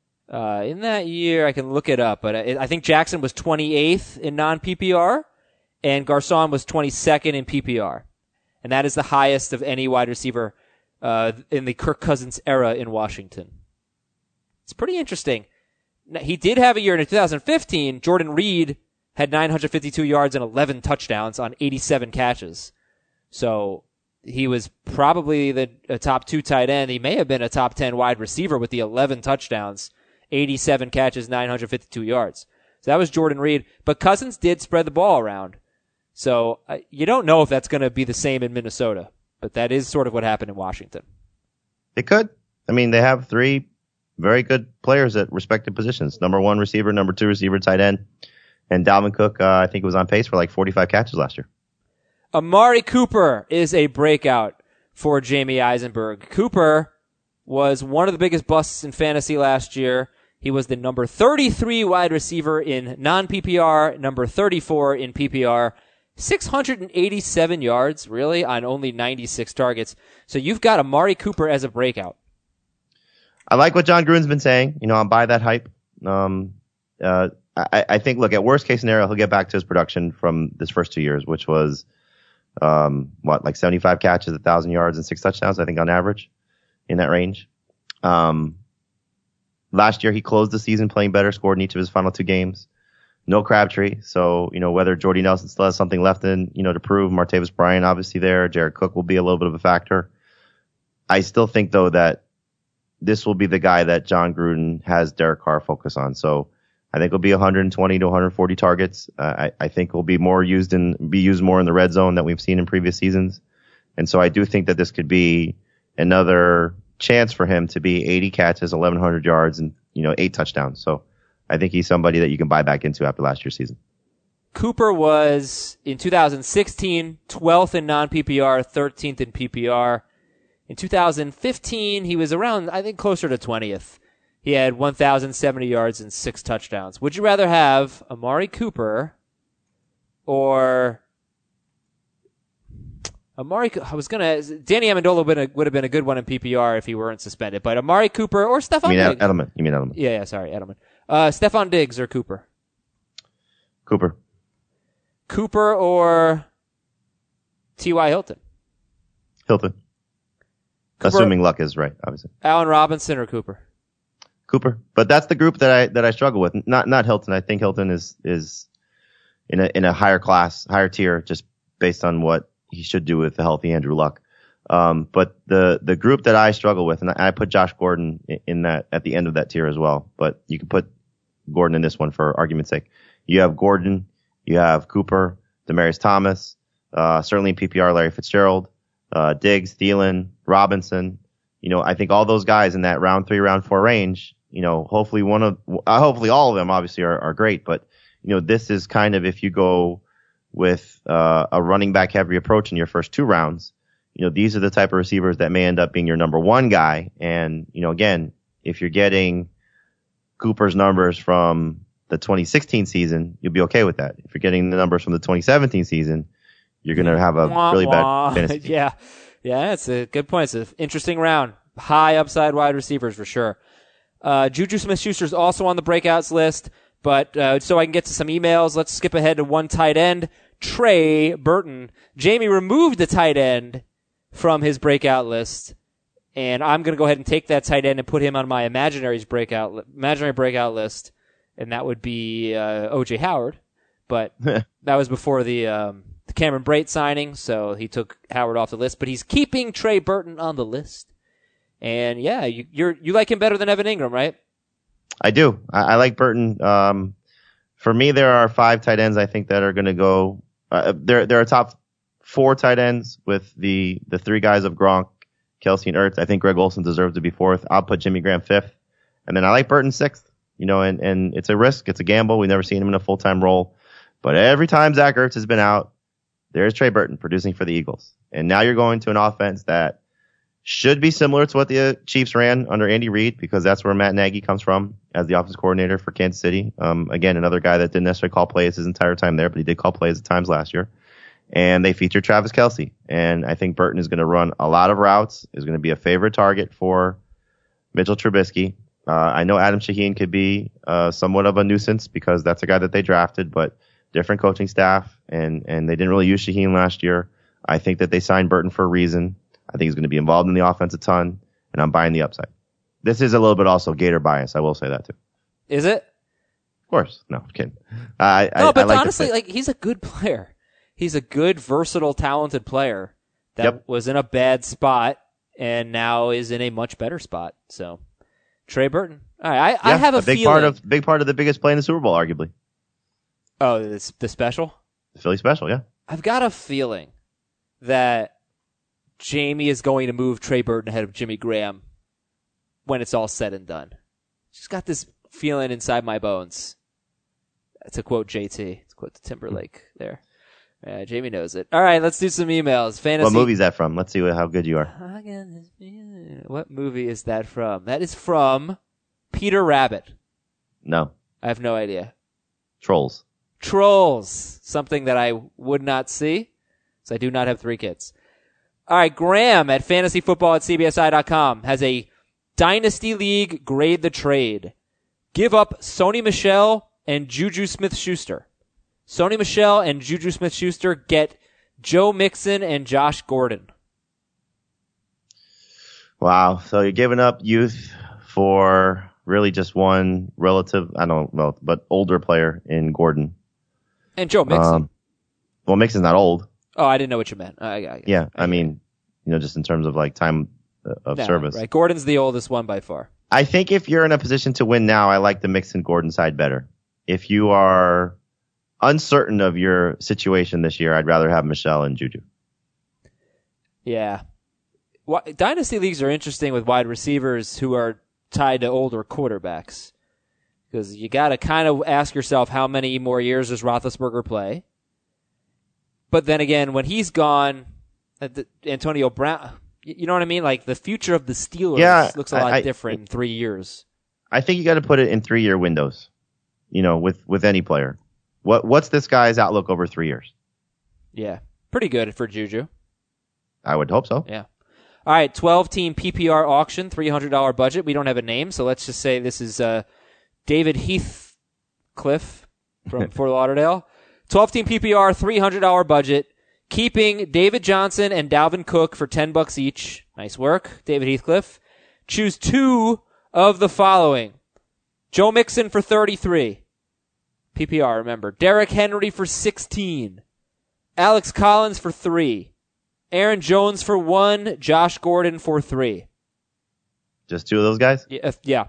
I can look it up, but I think Jackson was 28th in non-PPR, and Garcon was 22nd in PPR, and that is the highest of any wide receiver in the Kirk Cousins era in Washington. It's pretty interesting. Now, he did have a year in 2015. Jordan Reed had 952 yards and 11 touchdowns on 87 catches, so he was probably a top 2 tight end. He may have been a top 10 wide receiver with the 11 touchdowns, 87 catches, 952 yards. So that was Jordan Reed. But Cousins did spread the ball around. So you don't know if that's going to be the same in Minnesota. But that is sort of what happened in Washington. It could. I mean, they have 3 very good players at respective positions. Number 1 receiver, number 2 receiver, tight end. And Dalvin Cook, I think, was on pace for like 45 catches last year. Amari Cooper is a breakout for Jamie Eisenberg. Cooper was one of the biggest busts in fantasy last year. He was the number 33 wide receiver in non-PPR, number 34 in PPR. 687 yards, really, on only 96 targets. So you've got Amari Cooper as a breakout. I like what John Gruden's been saying. I'll buy that hype. I think, look, at worst case scenario, he'll get back to his production from this first 2 years, which was, like 75 catches, 1,000 yards, and 6 touchdowns, I think, on average, in that range. Last year, he closed the season playing better, scored in each of his final 2 games. No Crabtree. So, whether Jordy Nelson still has something left in, to prove, Martavis Bryant obviously there, Jared Cook will be a little bit of a factor. I still think, though, that this will be the guy that John Gruden has Derek Carr focus on. So I think it'll be 120 to 140 targets. I think will be used more in the red zone that we've seen in previous seasons. And so I do think that this could be another chance for him to be 80 catches, 1,100 yards, and 8 touchdowns. So I think he's somebody that you can buy back into after last year's season. Cooper was, in 2016, 12th in non-PPR, 13th in PPR. In 2015, he was around, I think, closer to 20th. He had 1,070 yards and 6 touchdowns. Would you rather have Amari Cooper or Danny Amendola would have been a good one in PPR if he weren't suspended, but Amari Cooper or Stephon Diggs. Edelman. You mean Edelman? Yeah, sorry, Edelman. Stephon Diggs or Cooper? Cooper or T.Y. Hilton? Hilton. Assuming luck is right, obviously. Allen Robinson or Cooper? But that's the group that I struggle with. Not Hilton. I think Hilton is in a higher class, higher tier, just based on what he should do with the healthy Andrew Luck. But the group that I struggle with, and I put Josh Gordon in that at the end of that tier as well. But you can put Gordon in this one for argument's sake. You have Gordon, you have Cooper, Demaryius Thomas, certainly in PPR, Larry Fitzgerald, Diggs, Thielen, Robinson. I think all those guys in that round 3, round 4 range, hopefully all of them obviously are great, but this is kind of, if you go with a running back heavy approach in your first 2 rounds, these are the type of receivers that may end up being your number 1 guy. And, again, if you're getting Cooper's numbers from the 2016 season, you'll be okay with that. If you're getting the numbers from the 2017 season, you're going to have a really bad fantasy team. Yeah, that's a good point. It's an interesting round. High upside wide receivers for sure. Juju Smith-Schuster's also on the breakouts list, but so I can get to some emails, let's skip ahead to one tight end, Trey Burton. Jamie removed the tight end from his breakout list, and I'm going to go ahead and take that tight end and put him on my imaginary breakout list, and that would be O.J. Howard, but that was before the Cameron Brate signing, so he took Howard off the list, but he's keeping Trey Burton on the list. And yeah, you like him better than Evan Ingram, right? I do. I like Burton. For me, there are 5 tight ends I think that are going to go. There are top 4 tight ends with the 3 guys of Gronk, Kelsey, and Ertz. I think Greg Olsen deserves to be 4th. I'll put Jimmy Graham 5th, and then I like Burton 6th. And it's a risk, it's a gamble. We've never seen him in a full-time role, but every time Zach Ertz has been out, there's Trey Burton producing for the Eagles. And now you're going to an offense that should be similar to what the Chiefs ran under Andy Reid, because that's where Matt Nagy comes from as the offensive coordinator for Kansas City. Again, another guy that didn't necessarily call plays his entire time there, but he did call plays at times last year. And they featured Travis Kelce. And I think Burton is going to run a lot of routes, is going to be a favorite target for Mitchell Trubisky. I know Adam Shaheen could be somewhat of a nuisance because that's a guy that they drafted, but different coaching staff, and they didn't really use Shaheen last year. I think that they signed Burton for a reason. I think he's going to be involved in the offense a ton, and I'm buying the upside. This is a little bit also Gator bias. I will say that too. Is it? Of course. No, I'm kidding. But honestly, he's a good player. He's a good, versatile, talented player that was in a bad spot and now is in a much better spot. So, Trey Burton. All right, I have a feeling. Big part of the biggest play in the Super Bowl, arguably. Oh, the special? The Philly special, yeah. I've got a feeling that Jamie is going to move Trey Burton ahead of Jimmy Graham when it's all said and done. Just got this feeling inside my bones. To quote JT, to quote the Timberlake there. Jamie knows it. All right, let's do some emails. Fantasy. What movie is that from? Let's see how good you are. What movie is that from? That is from Peter Rabbit. No. I have no idea. Trolls. Something that I would not see, so I do not have 3 kids. All right, Graham at fantasyfootball@cbsi.com has a Dynasty League grade the trade. Give up Sony Michel and Juju Smith-Schuster. Sony Michel and Juju Smith-Schuster get Joe Mixon and Josh Gordon. Wow. So you're giving up youth for really just one relative, I don't know, but older player in Gordon. And Joe Mixon. Well, Mixon's not old. Oh, I didn't know what you meant. I mean, just in terms of like time of service. Right. Gordon's the oldest one by far. I think if you're in a position to win now, I like the Mixon-Gordon side better. If you are uncertain of your situation this year, I'd rather have Michelle and Juju. Yeah. Dynasty leagues are interesting with wide receivers who are tied to older quarterbacks. Because you got to kind of ask yourself how many more years does Roethlisberger play? But then again, when he's gone, Antonio Brown, you know what I mean? Like the future of the Steelers looks a lot different in 3 years. I think you got to put it in 3-year windows, with any player. What's this guy's outlook over 3 years? Yeah. Pretty good for Juju. I would hope so. Yeah. All right. 12-team PPR auction, $300 budget. We don't have a name, so let's just say this is David Heathcliff from Fort Lauderdale. 12-team PPR, $300 budget. Keeping David Johnson and Dalvin Cook for $10 each. Nice work, David Heathcliff. Choose 2 of the following. Joe Mixon for 33. PPR, remember. Derrick Henry for 16. Alex Collins for 3. Aaron Jones for 1. Josh Gordon for 3. Just 2 of those guys? Yeah.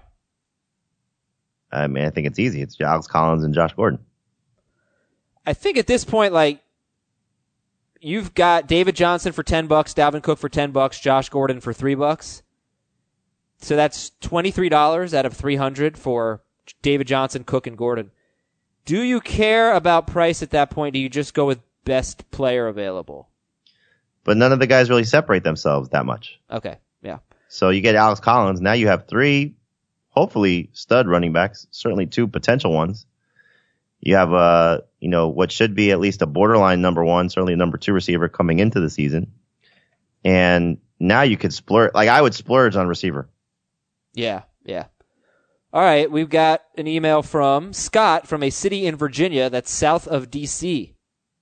I mean, I think it's easy. It's Alex Collins and Josh Gordon. I think at this point, you've got David Johnson for $10, Dalvin Cook for $10, Josh Gordon for $3. So that's $23 out of $300 for David Johnson, Cook, and Gordon. Do you care about price at that point? Do you just go with best player available? But none of the guys really separate themselves that much. Okay, yeah. So you get Alex Collins. Now you have 3, hopefully, stud running backs, certainly 2 potential ones. You have what should be at least a borderline number 1, certainly a number 2 receiver coming into the season. And now you could splurge. I would splurge on receiver. Yeah. All right, we've got an email from Scott from a city in Virginia that's south of D.C.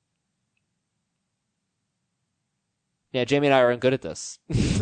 Yeah, Jamie and I aren't good at this.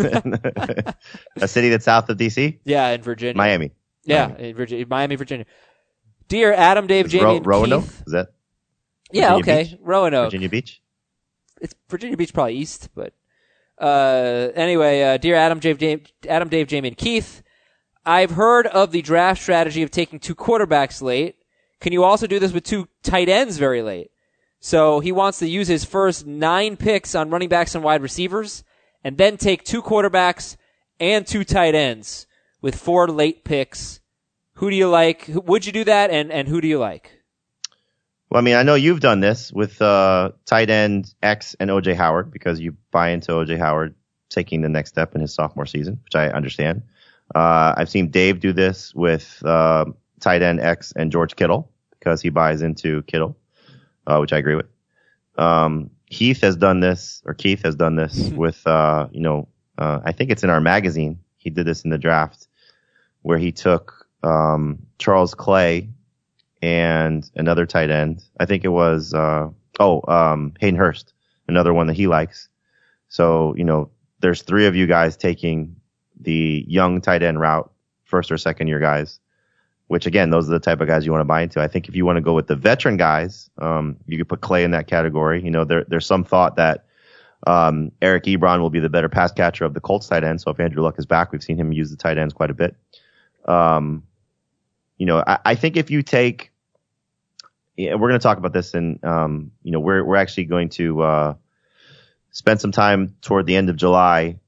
A city that's south of D.C.? Yeah, in Virginia. Miami. Yeah, in Miami, Virginia. Dear Adam, Dave, Jamie, and Roanoke? Keith. Is that? Yeah, Virginia okay. Beach? Roanoke. Virginia Beach? It's Virginia Beach, probably east, but anyway, dear Adam, Dave, Jamie, and Keith, I've heard of the draft strategy of taking 2 quarterbacks late. Can you also do this with 2 tight ends very late? So he wants to use his first 9 picks on running backs and wide receivers, and then take 2 quarterbacks and 2 tight ends with 4 late picks. Who do you like? Would you do that, and who do you like? Well, I mean, I know you've done this with tight end X and O.J. Howard because you buy into O.J. Howard taking the next step in his sophomore season, which I understand. I've seen Dave do this with tight end X and George Kittle because he buys into Kittle, which I agree with. Keith has done this with, I think it's in our magazine. He did this in the draft where he took Charles Clay and another tight end. I think it was Hayden Hurst, another one that he likes. So, there's 3 of you guys taking the young tight end route, first or second year guys, which again, those are the type of guys you want to buy into. I think if you want to go with the veteran guys, you could put Clay in that category. There's some thought that Eric Ebron will be the better pass catcher of the Colts tight end. So if Andrew Luck is back, we've seen him use the tight ends quite a bit. I think if you take, we're going to talk about this and, we're actually going to, spend some time toward the end of July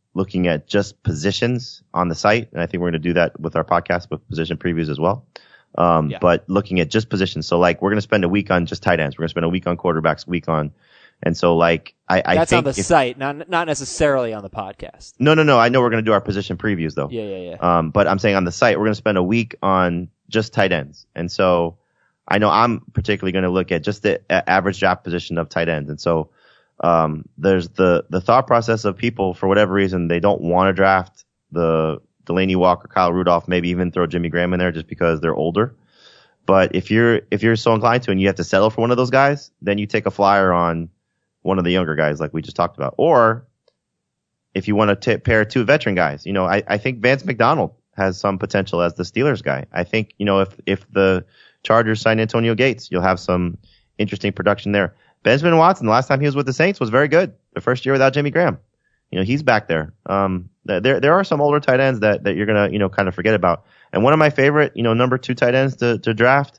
looking at just positions on the site, and I think we're going to do that with our podcast with position previews as well. But looking at just positions. So like we're going to spend a week on just tight ends. We're going to spend a week on quarterbacks, and so like I that's think on the site, not necessarily on the podcast. No. I know we're going to do our position previews though. Yeah. But I'm saying on the site, we're going to spend a week on just tight ends. And so I know I'm particularly going to look at just the average draft position of tight ends. And so, there's the thought process of people for whatever reason, they don't want to draft the Delaney Walker, Kyle Rudolph, maybe even throw Jimmy Graham in there just because they're older. But if you're so inclined to and you have to settle for one of those guys, then you take a flyer on one of the younger guys like we just talked about. Or if you want to pair two veteran guys, I think Vance McDonald has some potential as the Steelers guy. I think, if the Chargers sign Antonio Gates, you'll have some interesting production there. Benjamin Watson, the last time he was with the Saints, was very good. The first year without Jimmy Graham. He's back there. There are some older tight ends that you're going to, kind of forget about. And one of my favorite, number 2 tight ends to draft,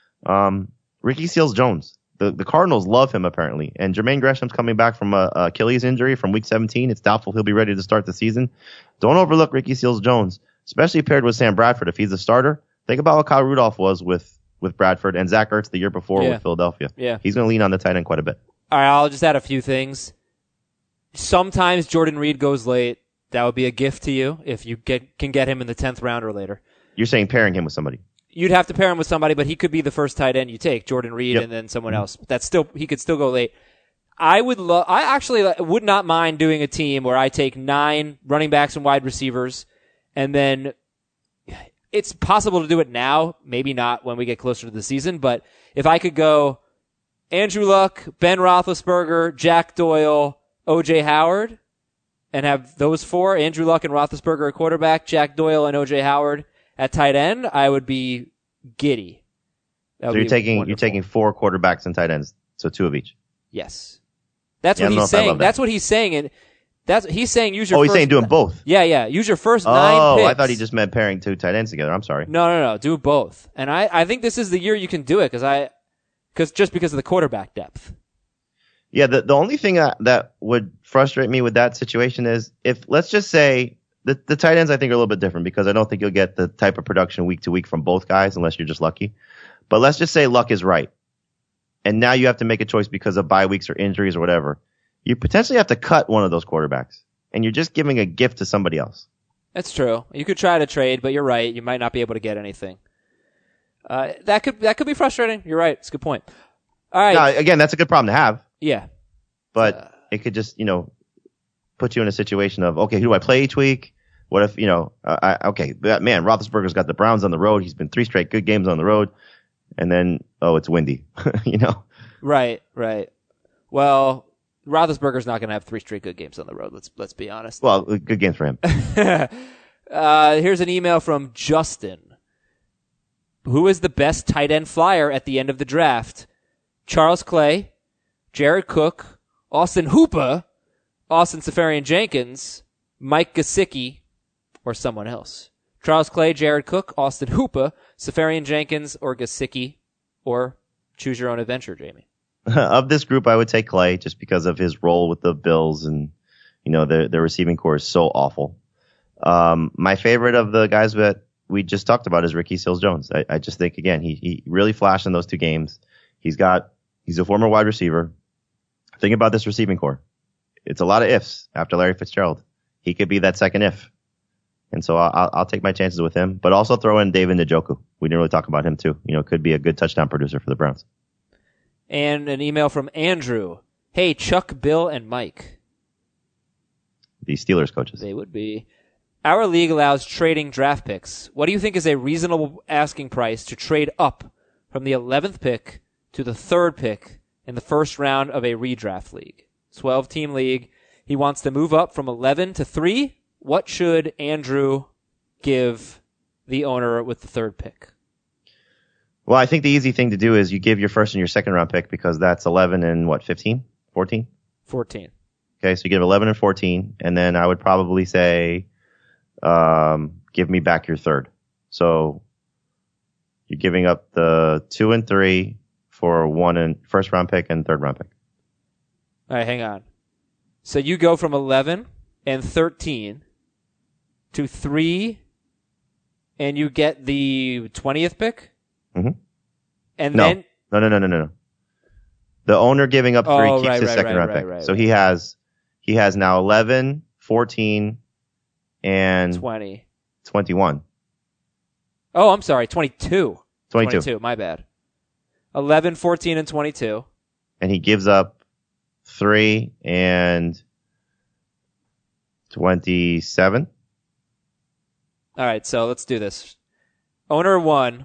Ricky Seals-Jones. The Cardinals love him apparently. And Jermaine Gresham's coming back from a Achilles injury from week 17. It's doubtful he'll be ready to start the season. Don't overlook Ricky Seals-Jones, especially paired with Sam Bradford if he's a starter. Think about what Kyle Rudolph was with Bradford and Zach Ertz the year before with Philadelphia. Yeah. He's going to lean on the tight end quite a bit. All right, I'll just add a few things. Sometimes Jordan Reed goes late. That would be a gift to you if you can get him in the 10th round or later. You're saying pairing him with somebody. You'd have to pair him with somebody, but he could be the first tight end you take, Jordan Reed, and then someone else. He could still go late. I actually would not mind doing a team where I take 9 running backs and wide receivers, and then it's possible to do it now, maybe not when we get closer to the season, but if I could go Andrew Luck, Ben Roethlisberger, Jack Doyle, O.J. Howard, and have those 4, Andrew Luck and Roethlisberger at quarterback, Jack Doyle and O.J. Howard at tight end, I would be giddy. So you're taking 4 quarterbacks and tight ends, so 2 of each. Yes. That's what he's saying. That's what he's saying. And he's saying use your he's saying do them both. Yeah. Use your first 9 picks. Oh, I thought he just meant pairing 2 tight ends together. I'm sorry. No. Do both. And I think this is the year you can do it because of the quarterback depth. Yeah, the only thing that would frustrate me with that situation is if, let's just say, the tight ends I think are a little bit different because I don't think you'll get the type of production week to week from both guys unless you're just lucky. But let's just say luck is right. And now you have to make a choice because of bye weeks or injuries or whatever. You potentially have to cut one of those quarterbacks. And you're just giving a gift to somebody else. That's true. You could try to trade, but you're right. You might not be able to get anything. That could be frustrating. You're right. It's a good point. All right. Now, again, that's a good problem to have. Yeah. But it could just, put you in a situation of, okay, who do I play each week? What if, Roethlisberger's got the Browns on the road. He's been 3 straight good games on the road. And then, it's windy, Right. Well, Roethlisberger's not going to have 3 straight good games on the road. Let's be honest. Well, good games for him. Here's an email from Justin. Who is the best tight end flyer at the end of the draft? Charles Clay, Jared Cook, Austin Hooper, Austin Seferian-Jenkins, Mike Gesicki, or someone else. Charles Clay, Jared Cook, Austin Hooper, Seferian-Jenkins, or Gesicki, or choose your own adventure, Jamie. Of this group, I would take Clay just because of his role with the Bills and, their receiving core is so awful. My favorite of the guys that we just talked about is Ricky Seals-Jones. I just think, again, he really flashed in those 2 games. He's a former wide receiver. Think about this receiving core. It's a lot of ifs after Larry Fitzgerald. He could be that second if. And so I'll take my chances with him, but also throw in David Njoku. We didn't really talk about him too. Could be a good touchdown producer for the Browns. And an email from Andrew. Hey, Chuck, Bill, and Mike. The Steelers coaches. They would be. Our league allows trading draft picks. What do you think is a reasonable asking price to trade up from the 11th pick to the 3rd pick in the first round of a redraft league? 12-team league. He wants to move up from 11 to 3. What should Andrew give the owner with the 3rd pick? Well, I think the easy thing to do is you give your 1st and your 2nd round pick because that's 11 and 15? 14? 14. Okay, so you give 11 and 14, and then I would probably say, give me back your 3rd. So you're giving up the 2 and 3 for 1 and 1st round pick and 3rd round pick. All right, hang on. So you go from 11 and 13 to 3, and you get the 20th pick? Mm-hmm. And No. then... No. The owner giving up 3 keeps his second round pick. So he has now 11, 14, and 21. Oh, I'm sorry, 22. 22. My bad. 11, 14, and 22. And he gives up 3 and 27. All right, so let's do this. Owner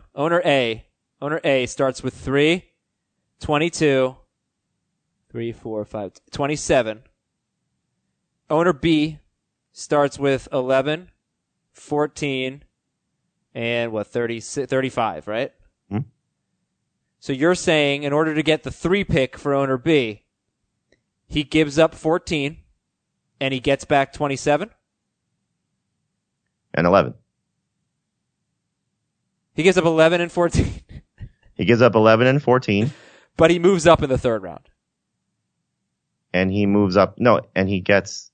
A starts with 3, 22, 3, 4, 5, 27. Owner B starts with 11, 14, and 35, right? Hmm? So you're saying in order to get the 3 pick for owner B, he gives up 14 and he gets back 27? And 11. He gives up 11 and 14. He gives up 11 and 14. But he moves up in the third round. And he moves up. No, and he gets.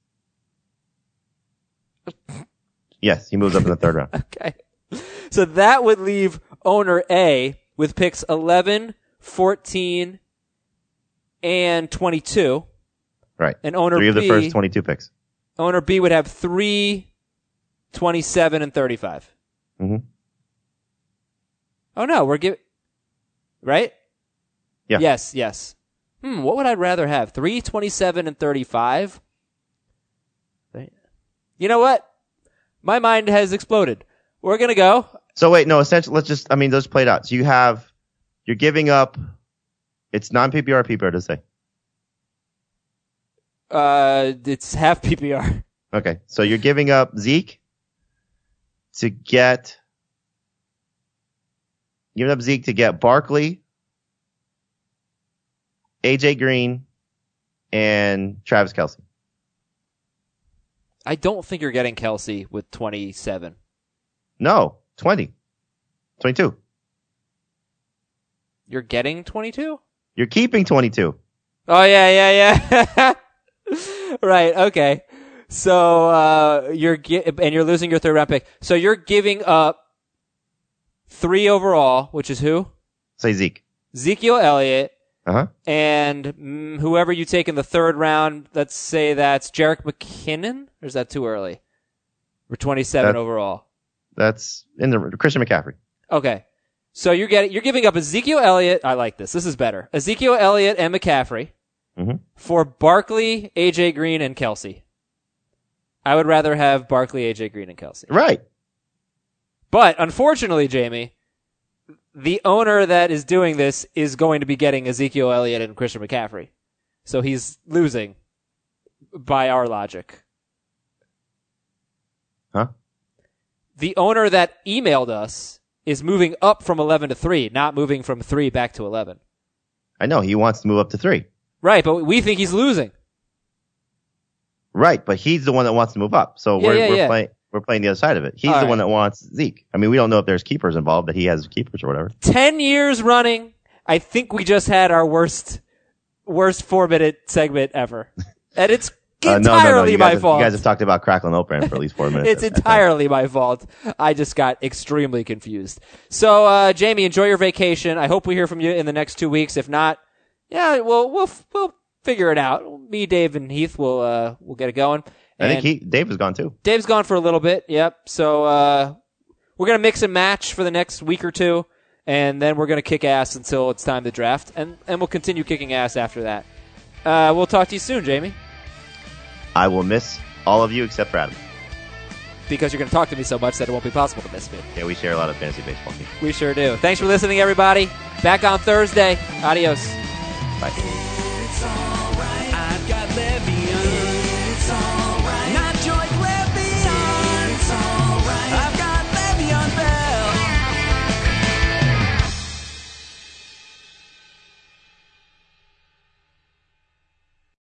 Yes, he moves up in the third round. Okay. So that would leave owner A with picks 11, 14, and 22. Right. And owner 3 of the B, first 22 picks. Owner B would have 3, 27, and 35. Mm-hmm. Oh no, we're giving, right? Yeah. Yes. What would I rather have? 3, 27, and 35? You know what? My mind has exploded. We're going to go. So wait, no, essentially, let's play it out. So you're giving up, it's non-PPR, PPR to say. It's half PPR. Okay. So you're giving up Zeke to get Barkley, AJ Green, and Travis Kelce. I don't think you're getting Kelce with 27. No, 20. 22. You're getting 22? You're keeping 22. Oh, yeah. Right, okay. So, you're losing your third round pick. So you're giving up 3 overall, which is who? Say Zeke. Ezekiel Elliott. Uh-huh. And whoever you take in the third round, let's say that's Jerick McKinnon? Or is that too early? Or 27 overall? That's in the Christian McCaffrey. Okay. So you're giving up Ezekiel Elliott. I like this. This is better. Ezekiel Elliott and McCaffrey for Barkley, AJ Green, and Kelce. I would rather have Barkley, AJ Green, and Kelce. Right. But unfortunately, Jamie, the owner that is doing this is going to be getting Ezekiel Elliott and Christian McCaffrey. So he's losing by our logic. Huh? The owner that emailed us is moving up from 11 to 3, not moving from 3 back to 11. I know. He wants to move up to 3. Right, but we think he's losing. Right, but he's the one that wants to move up. So we're playing the other side of it. He's the one that wants Zeke. I mean, we don't know if there's keepers involved, that he has keepers or whatever. 10 years running, I think we just had our worst 4-minute segment ever. And it's entirely my fault. You guys have talked about Crackle and Open for at least 4 minutes. It's entirely my fault. I just got extremely confused. So, Jamie, enjoy your vacation. I hope we hear from you in the next 2 weeks. If not, yeah, we'll figure it out. Me, Dave, and Heath will get it going. I think Dave is gone too. Dave's gone for a little bit. Yep. So, we're going to mix and match for the next week or two, and then we're going to kick ass until it's time to draft, and we'll continue kicking ass after that. We'll talk to you soon, Jamie. I will miss all of you except for Adam. Because you're going to talk to me so much that it won't be possible to miss me. Yeah, we share a lot of fantasy baseball teams. We sure do. Thanks for listening, everybody. Back on Thursday. Adios. Bye.